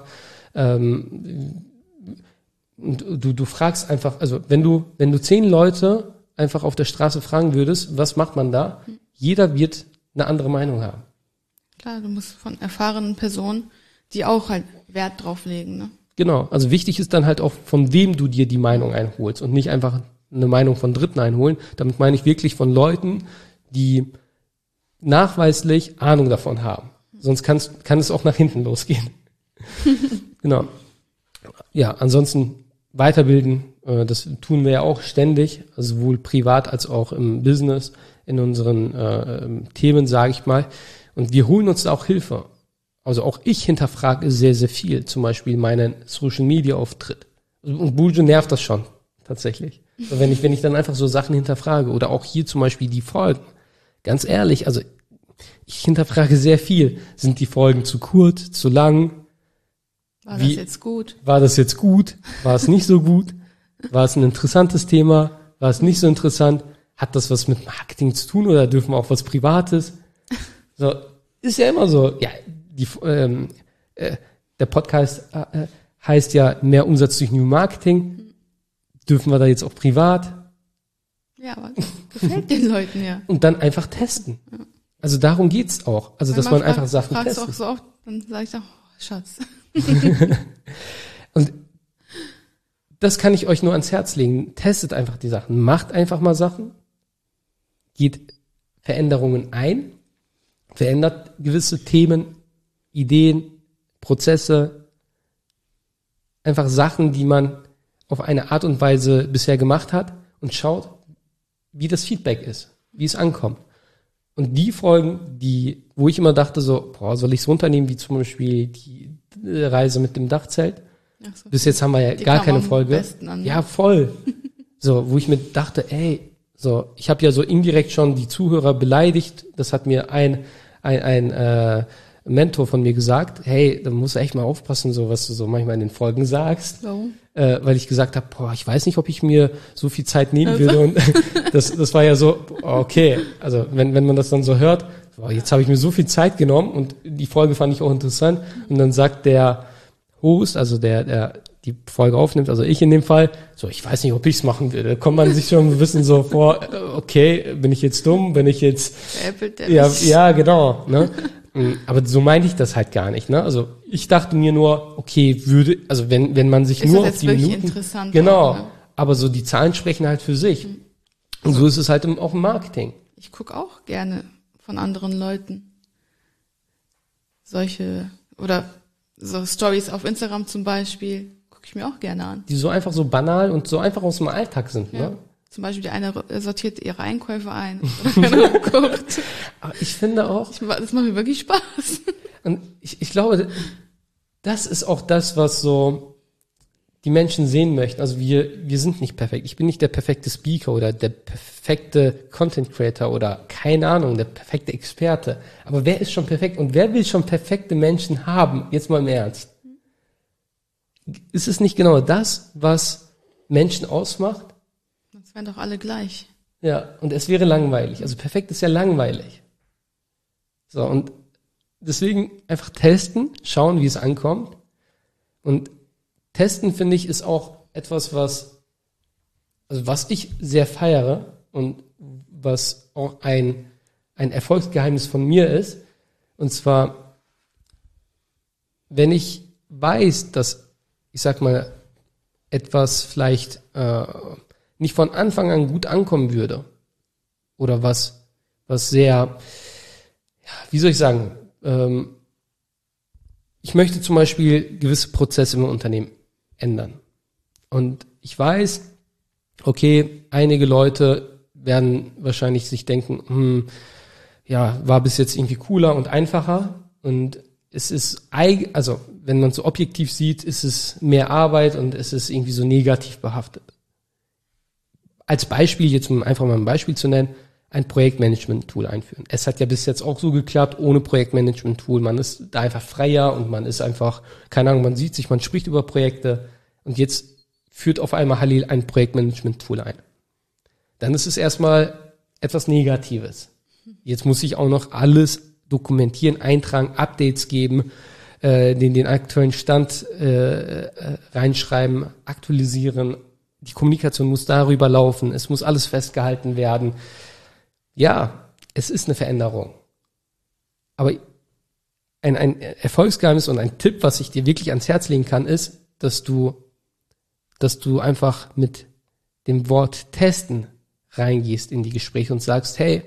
ähm, und du, du fragst einfach, also wenn du, wenn du zehn Leute einfach auf der Straße fragen würdest, was macht man da? Jeder wird eine andere Meinung haben. Klar, du musst von erfahrenen Personen, die auch halt Wert drauf legen, ne? Genau, also wichtig ist dann halt auch, von wem du dir die Meinung einholst und nicht einfach eine Meinung von Dritten einholen. Damit meine ich wirklich von Leuten, die nachweislich Ahnung davon haben. Sonst kann's, kann es auch nach hinten losgehen. Genau. Ja, ansonsten weiterbilden, äh, das tun wir ja auch ständig, also sowohl privat als auch im Business, in unseren äh, Themen, sage ich mal. Und wir holen uns da auch Hilfe. Also auch ich hinterfrage sehr, sehr viel. Zum Beispiel meinen Social-Media-Auftritt. Und Bujo nervt das schon, tatsächlich. Also wenn ich, wenn ich dann einfach so Sachen hinterfrage oder auch hier zum Beispiel die Folgen. Ganz ehrlich, also ich hinterfrage sehr viel. Sind die Folgen zu kurz, zu lang? War Wie, das jetzt gut? War das jetzt gut? War es nicht so gut? War es ein interessantes Thema? War es nicht so interessant? Hat das was mit Marketing zu tun oder dürfen wir auch was Privates? So, ist ja immer so. Ja, die, ähm, äh, der Podcast äh, heißt ja mehr Umsatz durch New Marketing. Dürfen wir da jetzt auch privat? Ja, aber das gefällt den Leuten ja. Und dann einfach testen. Ja. Also darum geht's auch. Also, dass man, man einfach Sachen fragst testet. Fragst du auch so oft, dann sage ich auch, oh, Schatz. Und das kann ich euch nur ans Herz legen. Testet einfach die Sachen. Macht einfach mal Sachen. Geht Veränderungen ein. Verändert gewisse Themen, Ideen, Prozesse. Einfach Sachen, die man auf eine Art und Weise bisher gemacht hat und schaut, wie das Feedback ist, wie es ankommt. Und die Folgen, die, wo ich immer dachte so, boah, soll ich es runternehmen, wie zum Beispiel die Reise mit dem Dachzelt. Ach so. Bis jetzt haben wir ja die gar keine Folge. An, ne? Ja, voll. So, wo ich mir dachte, ey, so, ich habe ja so indirekt schon die Zuhörer beleidigt. Das hat mir ein ein ein äh, Mentor von mir gesagt, hey, da musst du echt mal aufpassen, so was du so manchmal in den Folgen sagst. Warum? Äh, weil ich gesagt habe, boah, ich weiß nicht, ob ich mir so viel Zeit nehmen würde. Und das, das war ja so, okay, also wenn, wenn man das dann so hört, boah, jetzt habe ich mir so viel Zeit genommen und die Folge fand ich auch interessant. Und dann sagt der Host, also der, der die Folge aufnimmt, also ich in dem Fall, so, ich weiß nicht, ob ich es machen würde. Da kommt man sich schon ein bisschen so vor, okay, bin ich jetzt dumm, bin ich jetzt, ja, ja, genau, ne? Aber so meinte ich das halt gar nicht, ne? Also ich dachte mir nur, okay, würde, also wenn wenn man sich ist nur das auf jetzt die wirklich Minuten, interessant genau, auch, ne? Aber so die Zahlen sprechen halt für sich. Mhm. Und so ist es halt im, auch im Marketing. Ich gucke auch gerne von anderen Leuten solche oder so Stories auf Instagram zum Beispiel, gucke ich mir auch gerne an. Die so einfach so banal und so einfach aus dem Alltag sind, ja. ne? Zum Beispiel die eine sortiert ihre Einkäufe ein oder guckt. Aber ich finde auch, ich, das macht mir wirklich Spaß. Und ich, ich glaube, das ist auch das, was so die Menschen sehen möchten. Also wir, wir sind nicht perfekt. Ich bin nicht der perfekte Speaker oder der perfekte Content Creator oder keine Ahnung, der perfekte Experte. Aber wer ist schon perfekt und wer will schon perfekte Menschen haben? Jetzt mal im Ernst. Ist es nicht genau das, was Menschen ausmacht? Das wären doch alle gleich. Ja, und es wäre langweilig. Also perfekt ist ja langweilig. So, und deswegen einfach testen, schauen, wie es ankommt. Und testen, finde ich, ist auch etwas, was, also was ich sehr feiere und was auch ein, ein Erfolgsgeheimnis von mir ist. Und zwar, wenn ich weiß, dass, ich sag mal, etwas vielleicht äh, nicht von Anfang an gut ankommen würde oder was, was sehr, ja, wie soll ich sagen, ähm, ich möchte zum Beispiel gewisse Prozesse im Unternehmen ändern. Und ich weiß, okay, einige Leute werden wahrscheinlich sich denken, hm, ja, war bis jetzt irgendwie cooler und einfacher. Und es ist, also wenn man es so objektiv sieht, ist es mehr Arbeit und es ist irgendwie so negativ behaftet. Als Beispiel, jetzt um einfach mal ein Beispiel zu nennen, ein Projektmanagement-Tool einführen. Es hat ja bis jetzt auch so geklappt, ohne Projektmanagement-Tool. Man ist da einfach freier und man ist einfach, keine Ahnung, man sieht sich, man spricht über Projekte und jetzt führt auf einmal Halil ein Projektmanagement-Tool ein. Dann ist es erstmal etwas Negatives. Jetzt muss ich auch noch alles dokumentieren, eintragen, Updates geben, äh, den, den aktuellen Stand äh, äh, reinschreiben, aktualisieren. Die Kommunikation muss darüber laufen, es muss alles festgehalten werden. Ja, es ist eine Veränderung. Aber ein, ein Erfolgsgeheimnis und ein Tipp, was ich dir wirklich ans Herz legen kann, ist, dass du, dass du einfach mit dem Wort testen reingehst in die Gespräche und sagst, hey,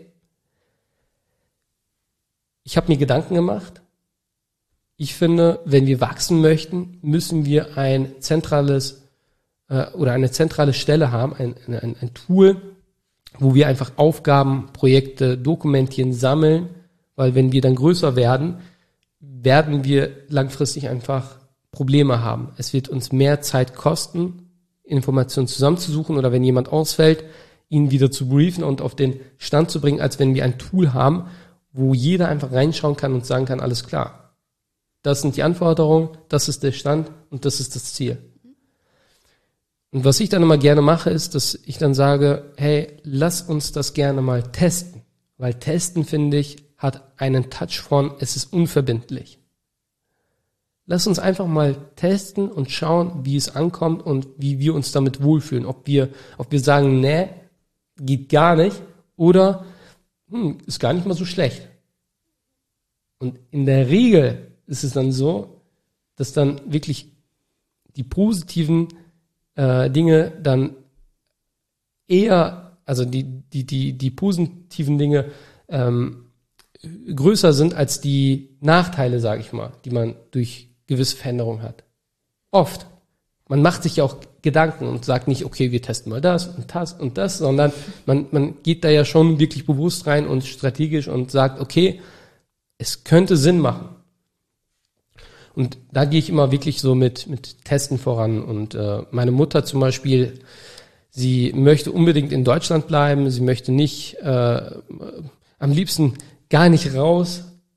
ich habe mir Gedanken gemacht. Ich finde, wenn wir wachsen möchten, müssen wir ein zentrales oder eine zentrale Stelle haben, ein, ein, ein Tool, wo wir einfach Aufgaben, Projekte dokumentieren, sammeln, weil wenn wir dann größer werden, werden wir langfristig einfach Probleme haben. Es wird uns mehr Zeit kosten, Informationen zusammenzusuchen oder wenn jemand ausfällt, ihn wieder zu briefen und auf den Stand zu bringen, als wenn wir ein Tool haben, wo jeder einfach reinschauen kann und sagen kann, alles klar, das sind die Anforderungen, das ist der Stand und das ist das Ziel. Und was ich dann immer gerne mache, ist, dass ich dann sage, hey, lass uns das gerne mal testen. Weil testen, finde ich, hat einen Touch von, es ist unverbindlich. Lass uns einfach mal testen und schauen, wie es ankommt und wie wir uns damit wohlfühlen. Ob wir, ob wir sagen, nee, geht gar nicht oder hm, ist gar nicht mal so schlecht. Und in der Regel ist es dann so, dass dann wirklich die positiven Dinge dann eher, also die die die die positiven Dinge ähm, größer sind als die Nachteile, sage ich mal, die man durch gewisse Veränderungen hat. Oft. Man macht sich ja auch Gedanken und sagt nicht, okay, wir testen mal das und das und das, sondern man man geht da ja schon wirklich bewusst rein und strategisch und sagt, okay, es könnte Sinn machen. Und da gehe ich immer wirklich so mit mit Testen voran. Und äh, meine Mutter zum Beispiel, sie möchte unbedingt in Deutschland bleiben. Sie möchte nicht, äh, am liebsten gar nicht raus.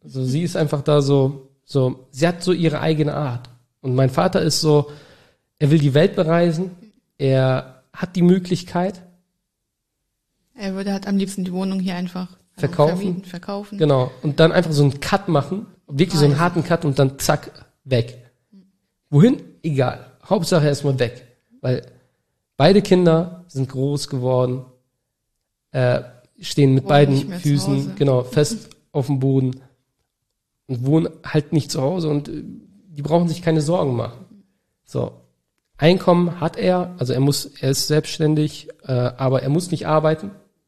Also sie ist einfach da so, so, sie hat so ihre eigene Art. Und mein Vater ist so, er will die Welt bereisen, er hat die Möglichkeit. Er würde halt am liebsten die Wohnung hier einfach verkaufen. vermieten, verkaufen. Genau. Und dann einfach so einen Cut machen, wirklich so einen harten Cut und dann zack, weg. Wohin? Egal. Hauptsache erstmal weg. Weil beide Kinder sind groß geworden, äh, stehen mit Wohnen nicht beiden mehr zu Füßen, Hause. genau, fest auf dem Boden und wohnen halt nicht zu Hause und äh, die brauchen sich keine Sorgen machen. So. Einkommen hat er, also er muss, er ist selbstständig, äh, aber er muss nicht arbeiten.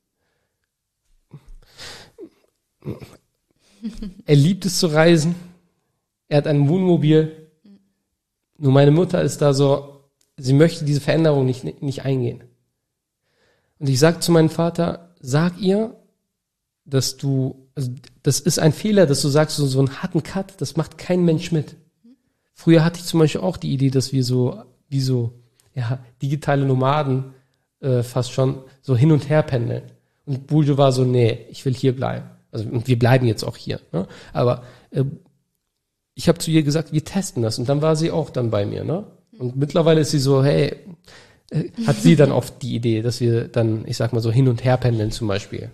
Er liebt es zu reisen. Er hat ein Wohnmobil. Nur meine Mutter ist da so, sie möchte diese Veränderung nicht, nicht eingehen. Und ich sage zu meinem Vater, sag ihr, dass du, also das ist ein Fehler, dass du sagst, so, so einen harten Cut, das macht kein Mensch mit. Früher hatte ich zum Beispiel auch die Idee, dass wir so, wie so, ja, digitale Nomaden äh, fast schon so hin und her pendeln. Und Buljo war so, nee, ich will hier bleiben. Also und wir bleiben jetzt auch hier. Ne? Aber äh, ich habe zu ihr gesagt, wir testen das. Und dann war sie auch dann bei mir. Ne? Und mittlerweile ist sie so, hey, äh, hat sie dann oft die Idee, dass wir dann, ich sag mal so, hin und her pendeln zum Beispiel.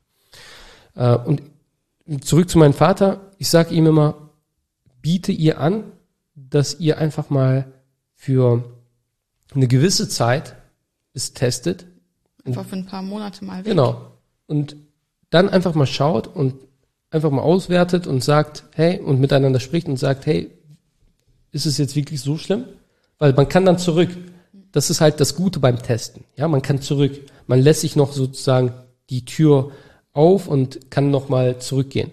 Äh, und zurück zu meinem Vater. Ich sage ihm immer, biete ihr an, dass ihr einfach mal für eine gewisse Zeit es testet. Einfach für ein paar Monate mal weg. Genau. Und dann einfach mal schaut und einfach mal auswertet und sagt, hey, und miteinander spricht und sagt, hey, ist es jetzt wirklich so schlimm? Weil man kann dann zurück. Das ist halt das Gute beim Testen. Ja, man kann zurück. Man lässt sich noch sozusagen die Tür auf und kann noch mal zurückgehen.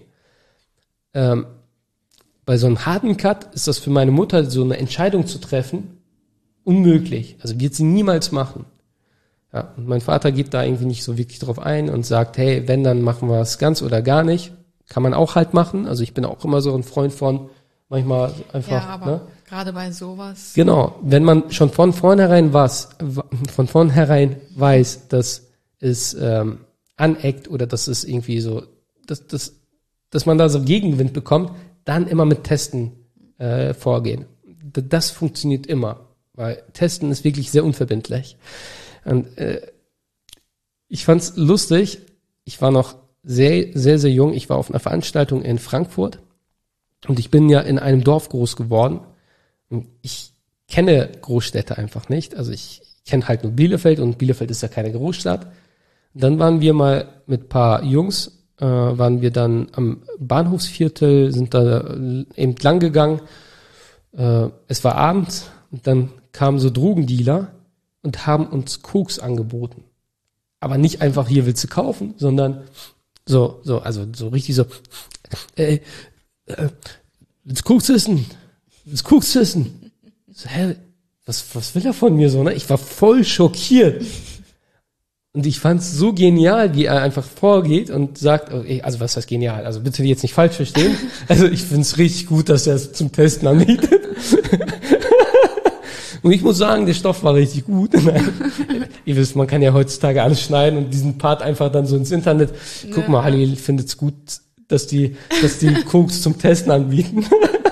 Ähm, bei so einem harten Cut ist das für meine Mutter, so eine Entscheidung zu treffen, unmöglich. Also wird sie niemals machen. Ja, und mein Vater geht da irgendwie nicht so wirklich drauf ein und sagt, hey, wenn, dann machen wir es ganz oder gar nicht. Kann man auch halt machen. Also ich bin auch immer so ein Freund von manchmal einfach. Ja, aber ne? gerade bei sowas. Genau, wenn man schon von vornherein was, von vornherein weiß, dass es ähm, aneckt oder dass es irgendwie so, dass, dass, dass man da so Gegenwind bekommt, dann immer mit Testen äh, vorgehen. Das funktioniert immer, weil Testen ist wirklich sehr unverbindlich. Und äh, ich fand's lustig, ich war noch sehr, sehr, sehr jung, ich war auf einer Veranstaltung in Frankfurt und ich bin ja in einem Dorf groß geworden. Und ich kenne Großstädte einfach nicht, also ich kenne halt nur Bielefeld und Bielefeld ist ja keine Großstadt. Und dann waren wir mal mit ein paar Jungs, äh, waren wir dann am Bahnhofsviertel, sind da eben lang gegangen. Äh, es war abends und dann kamen so Drogendealer und haben uns Koks angeboten. Aber nicht einfach, hier willst du kaufen, sondern so, so, also so richtig so, ey, äh, willst du Koks essen? Willst du Koks essen? So, hä, was, was will er von mir so, ne? Ich war voll schockiert. Und ich fand's so genial, wie er einfach vorgeht und sagt, okay, also was heißt genial? Also bitte jetzt nicht falsch verstehen. Also ich find's richtig gut, dass er es zum Testen anbietet. Und ich muss sagen, der Stoff war richtig gut. Ihr wisst, man kann ja heutzutage alles schneiden und diesen Part einfach dann so ins Internet. Guck ja. mal, Halil findet's gut, dass die, dass die Koks zum Testen anbieten.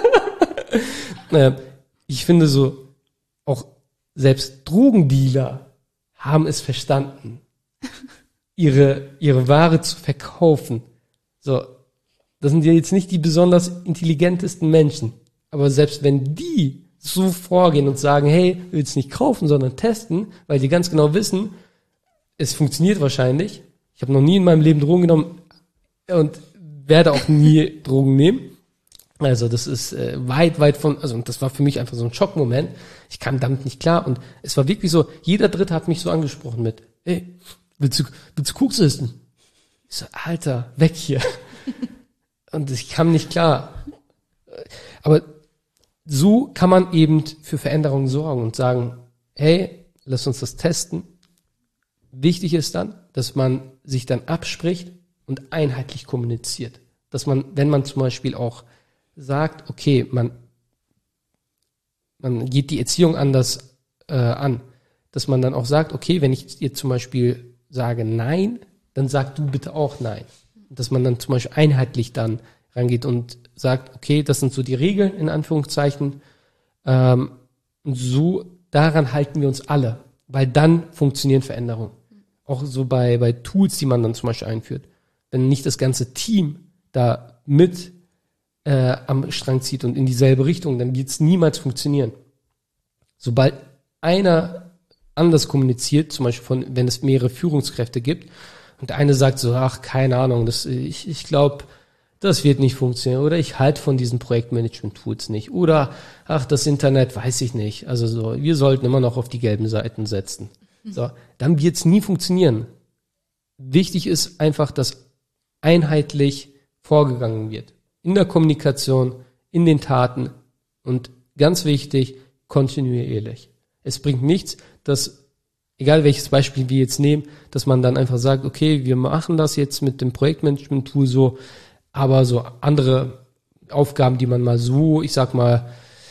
Ich finde so, auch selbst Drogendealer haben es verstanden, ihre, ihre Ware zu verkaufen. So, das sind ja jetzt nicht die besonders intelligentesten Menschen. Aber selbst wenn die so vorgehen und sagen, hey, willst nicht kaufen, sondern testen, weil die ganz genau wissen, es funktioniert wahrscheinlich. Ich habe noch nie in meinem Leben Drogen genommen und werde auch nie Drogen nehmen. Also das ist äh, weit, weit von, also und das war für mich einfach so ein Schockmoment. Ich kam damit nicht klar und es war wirklich so, jeder Dritte hat mich so angesprochen mit, ey, willst du, willst du Koks essen? Ich so, Alter, weg hier. Und ich kam nicht klar. Aber so kann man eben für Veränderungen sorgen und sagen, hey, lass uns das testen. Wichtig ist dann, dass man sich dann abspricht und einheitlich kommuniziert. Dass man, wenn man zum Beispiel auch sagt, okay, man, man geht die Erziehung anders äh, an, dass man dann auch sagt, okay, wenn ich dir zum Beispiel sage Nein, dann sag du bitte auch Nein. Dass man dann zum Beispiel einheitlich dann rangeht und sagt, okay, das sind so die Regeln, in Anführungszeichen, ähm, und so, daran halten wir uns alle, weil dann funktionieren Veränderungen. Auch so bei, bei Tools, die man dann zum Beispiel einführt. Wenn nicht das ganze Team da mit äh, am Strang zieht und in dieselbe Richtung, dann wird es niemals funktionieren. Sobald einer anders kommuniziert, zum Beispiel von, wenn es mehrere Führungskräfte gibt, und der eine sagt so, ach, keine Ahnung, das, ich, ich glaube, das wird nicht funktionieren, oder ich halte von diesen Projektmanagement-Tools nicht, oder ach, das Internet, weiß ich nicht, also so, wir sollten immer noch auf die gelben Seiten setzen. So, dann wird es nie funktionieren. Wichtig ist einfach, dass einheitlich vorgegangen wird. In der Kommunikation, in den Taten und ganz wichtig, kontinuierlich. Es bringt nichts, dass, egal welches Beispiel wir jetzt nehmen, dass man dann einfach sagt, okay, wir machen das jetzt mit dem Projektmanagement-Tool so, aber so andere Aufgaben, die man mal so, ich sag mal,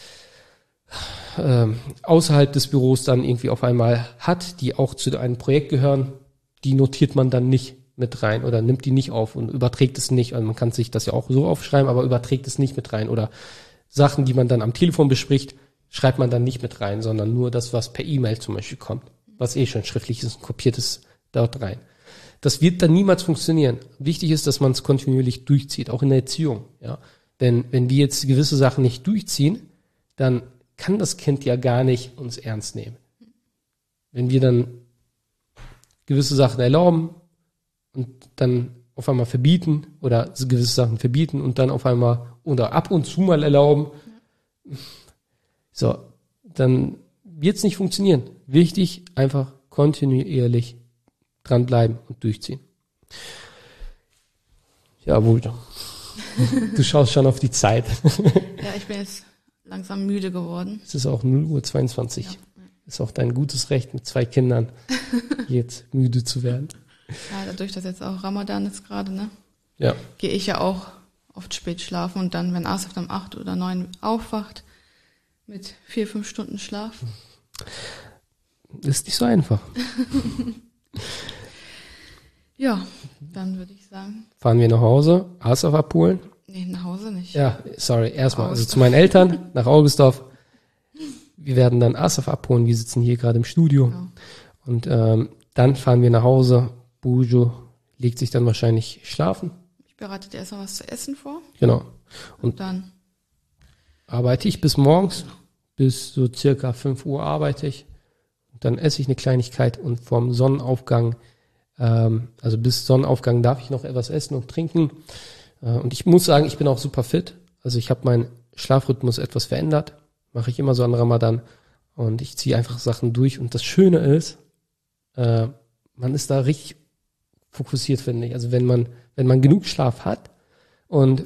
äh, außerhalb des Büros dann irgendwie auf einmal hat, die auch zu einem Projekt gehören, die notiert man dann nicht mit rein oder nimmt die nicht auf und überträgt es nicht. Also man kann sich das ja auch so aufschreiben, aber überträgt es nicht mit rein. Oder Sachen, die man dann am Telefon bespricht, schreibt man dann nicht mit rein, sondern nur das, was per E-Mail zum Beispiel kommt, was eh schon schriftlich ist und kopiert ist, dort rein. Das wird dann niemals funktionieren. Wichtig ist, dass man es kontinuierlich durchzieht, auch in der Erziehung. Ja, denn wenn wir jetzt gewisse Sachen nicht durchziehen, dann kann das Kind ja gar nicht uns ernst nehmen. Wenn wir dann gewisse Sachen erlauben und dann auf einmal verbieten oder gewisse Sachen verbieten und dann auf einmal oder ab und zu mal erlauben, so, dann wird es nicht funktionieren. Wichtig, einfach kontinuierlich dranbleiben und durchziehen. Jawohl. Du schaust schon auf die Zeit. Ja, ich bin jetzt langsam müde geworden. Es ist auch null Uhr zweiundzwanzig. Ja. Ist auch dein gutes Recht, mit zwei Kindern jetzt müde zu werden. Ja, dadurch, dass jetzt auch Ramadan ist gerade, ne? Ja. Gehe ich ja auch oft spät schlafen und dann, wenn Asaf dann um acht oder neun aufwacht, mit vier, fünf Stunden Schlaf. Ist nicht so einfach. Ja, dann würde ich sagen. Fahren wir nach Hause, Asaf abholen. Nee, nach Hause nicht. Ja, sorry, erstmal. Also zu meinen Eltern, nach Augustdorf. Wir werden dann Asaf abholen. Wir sitzen hier gerade im Studio. Ja. Und ähm, dann fahren wir nach Hause. Bujo legt sich dann wahrscheinlich schlafen. Ich bereite dir erstmal was zu essen vor. Genau. Und, Und dann arbeite ich bis morgens. Bis so circa fünf Uhr arbeite ich. Und dann esse ich eine Kleinigkeit und vom Sonnenaufgang, ähm, also bis Sonnenaufgang darf ich noch etwas essen und trinken. Äh, und ich muss sagen, ich bin auch super fit. Also ich habe meinen Schlafrhythmus etwas verändert. Mache ich immer so an Ramadan. Und ich ziehe einfach Sachen durch. Und das Schöne ist, äh, man ist da richtig fokussiert, finde ich. Also wenn man, wenn man genug Schlaf hat und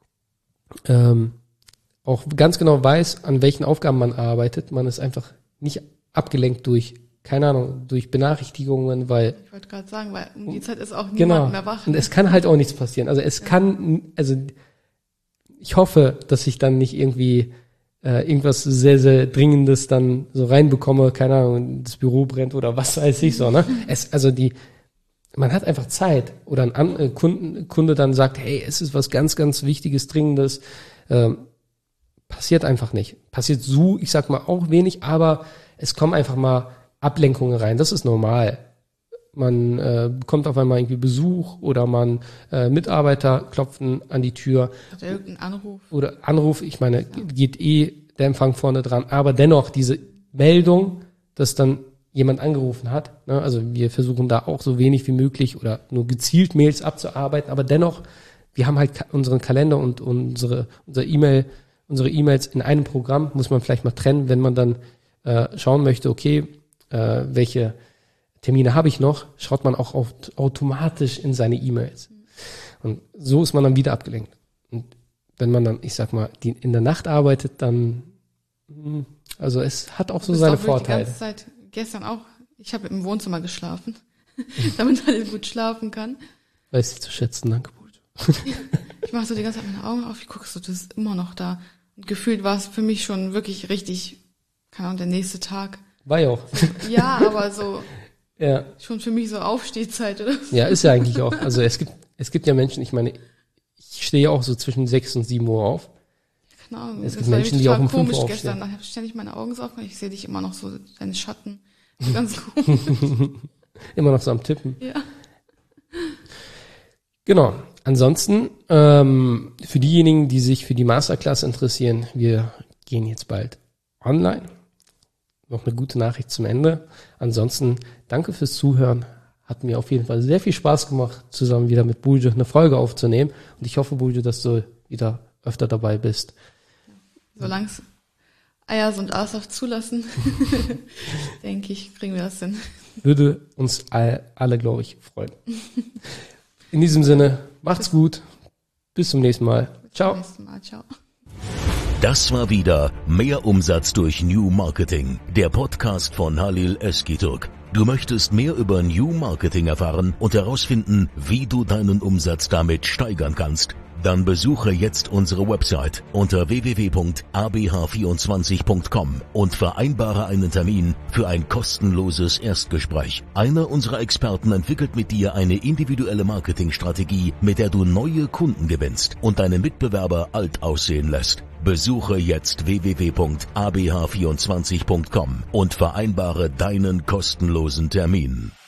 ähm, auch ganz genau weiß, an welchen Aufgaben man arbeitet, man ist einfach nicht abgelenkt durch, keine Ahnung, durch Benachrichtigungen, weil... Ich wollte gerade sagen, weil um die Zeit ist auch niemand genau, mehr wach. Und es kann halt auch nichts passieren. Also es ja. kann, also ich hoffe, dass ich dann nicht irgendwie äh, irgendwas sehr, sehr Dringendes dann so reinbekomme, keine Ahnung, das Büro brennt oder was weiß ich so, ne? Es, also die, man hat einfach Zeit oder ein An- äh, Kunden, Kunde dann sagt, hey, es ist was ganz, ganz Wichtiges, Dringendes, ähm, passiert einfach nicht. Passiert so, ich sag mal, auch wenig, aber es kommen einfach mal Ablenkungen rein. Das ist normal. Man äh, bekommt auf einmal irgendwie Besuch oder man äh, Mitarbeiter klopfen an die Tür. Oder irgendein Anruf. Oder Anruf, ich meine, ja. geht eh der Empfang vorne dran. Aber dennoch diese Meldung, dass dann jemand angerufen hat. Ne? Also wir versuchen da auch so wenig wie möglich oder nur gezielt Mails abzuarbeiten. Aber dennoch, wir haben halt unseren Kalender und unsere unsere E-Mail, unsere E-Mails in einem Programm. Muss man vielleicht mal trennen, wenn man dann äh, schauen möchte, okay, äh, welche Termine habe ich noch, schaut man auch auf, automatisch in seine E-Mails. Und so ist man dann wieder abgelenkt. Und wenn man dann, ich sag mal, die in der Nacht arbeitet, dann, also es hat auch so seine auch Vorteile. Die ganze Zeit, gestern auch, ich habe im Wohnzimmer geschlafen, damit man gut schlafen kann. Weiß ich zu schätzen, danke. Ich mache so die ganze Zeit meine Augen auf, ich gucke so, das ist immer noch da. Und gefühlt war es für mich schon wirklich richtig, keine Ahnung, der nächste Tag. War ja auch. Ja, aber so... Ja. Schon für mich so Aufstehzeit, oder? Ja, ist ja eigentlich auch. Also es gibt, es gibt ja Menschen, ich meine, ich stehe auch so zwischen sechs und sieben Uhr auf. Genau, Es das gibt war Menschen, total die auch um fünf komisch Uhr gestern. aufstehen. Da habe ich ständig meine Augen so offen und ich sehe dich immer noch so, deine Schatten. Ganz cool. Immer noch so am Tippen. Ja. Genau. Ansonsten, ähm, für diejenigen, die sich für die Masterclass interessieren, wir gehen jetzt bald online. Noch eine gute Nachricht zum Ende. Ansonsten, danke fürs Zuhören. Hat mir auf jeden Fall sehr viel Spaß gemacht, zusammen wieder mit Burcu eine Folge aufzunehmen. Und ich hoffe, Burcu, dass du wieder öfter dabei bist. Solange es Ayaz und Asaf zulassen, denke ich, kriegen wir das hin. Würde uns all, alle, glaube ich, freuen. In diesem Sinne, macht's gut. Bis zum nächsten Mal. Ciao. Bis zum nächsten Mal. Ciao. Das war wieder Mehr Umsatz durch New Marketing, der Podcast von Halil Eskiturk. Du möchtest mehr über New Marketing erfahren und herausfinden, wie du deinen Umsatz damit steigern kannst? Dann besuche jetzt unsere Website unter w w w punkt a b h vierundzwanzig punkt com und vereinbare einen Termin für ein kostenloses Erstgespräch. Einer unserer Experten entwickelt mit dir eine individuelle Marketingstrategie, mit der du neue Kunden gewinnst und deine Mitbewerber alt aussehen lässt. Besuche jetzt w w w punkt a b h vierundzwanzig punkt com und vereinbare deinen kostenlosen Termin.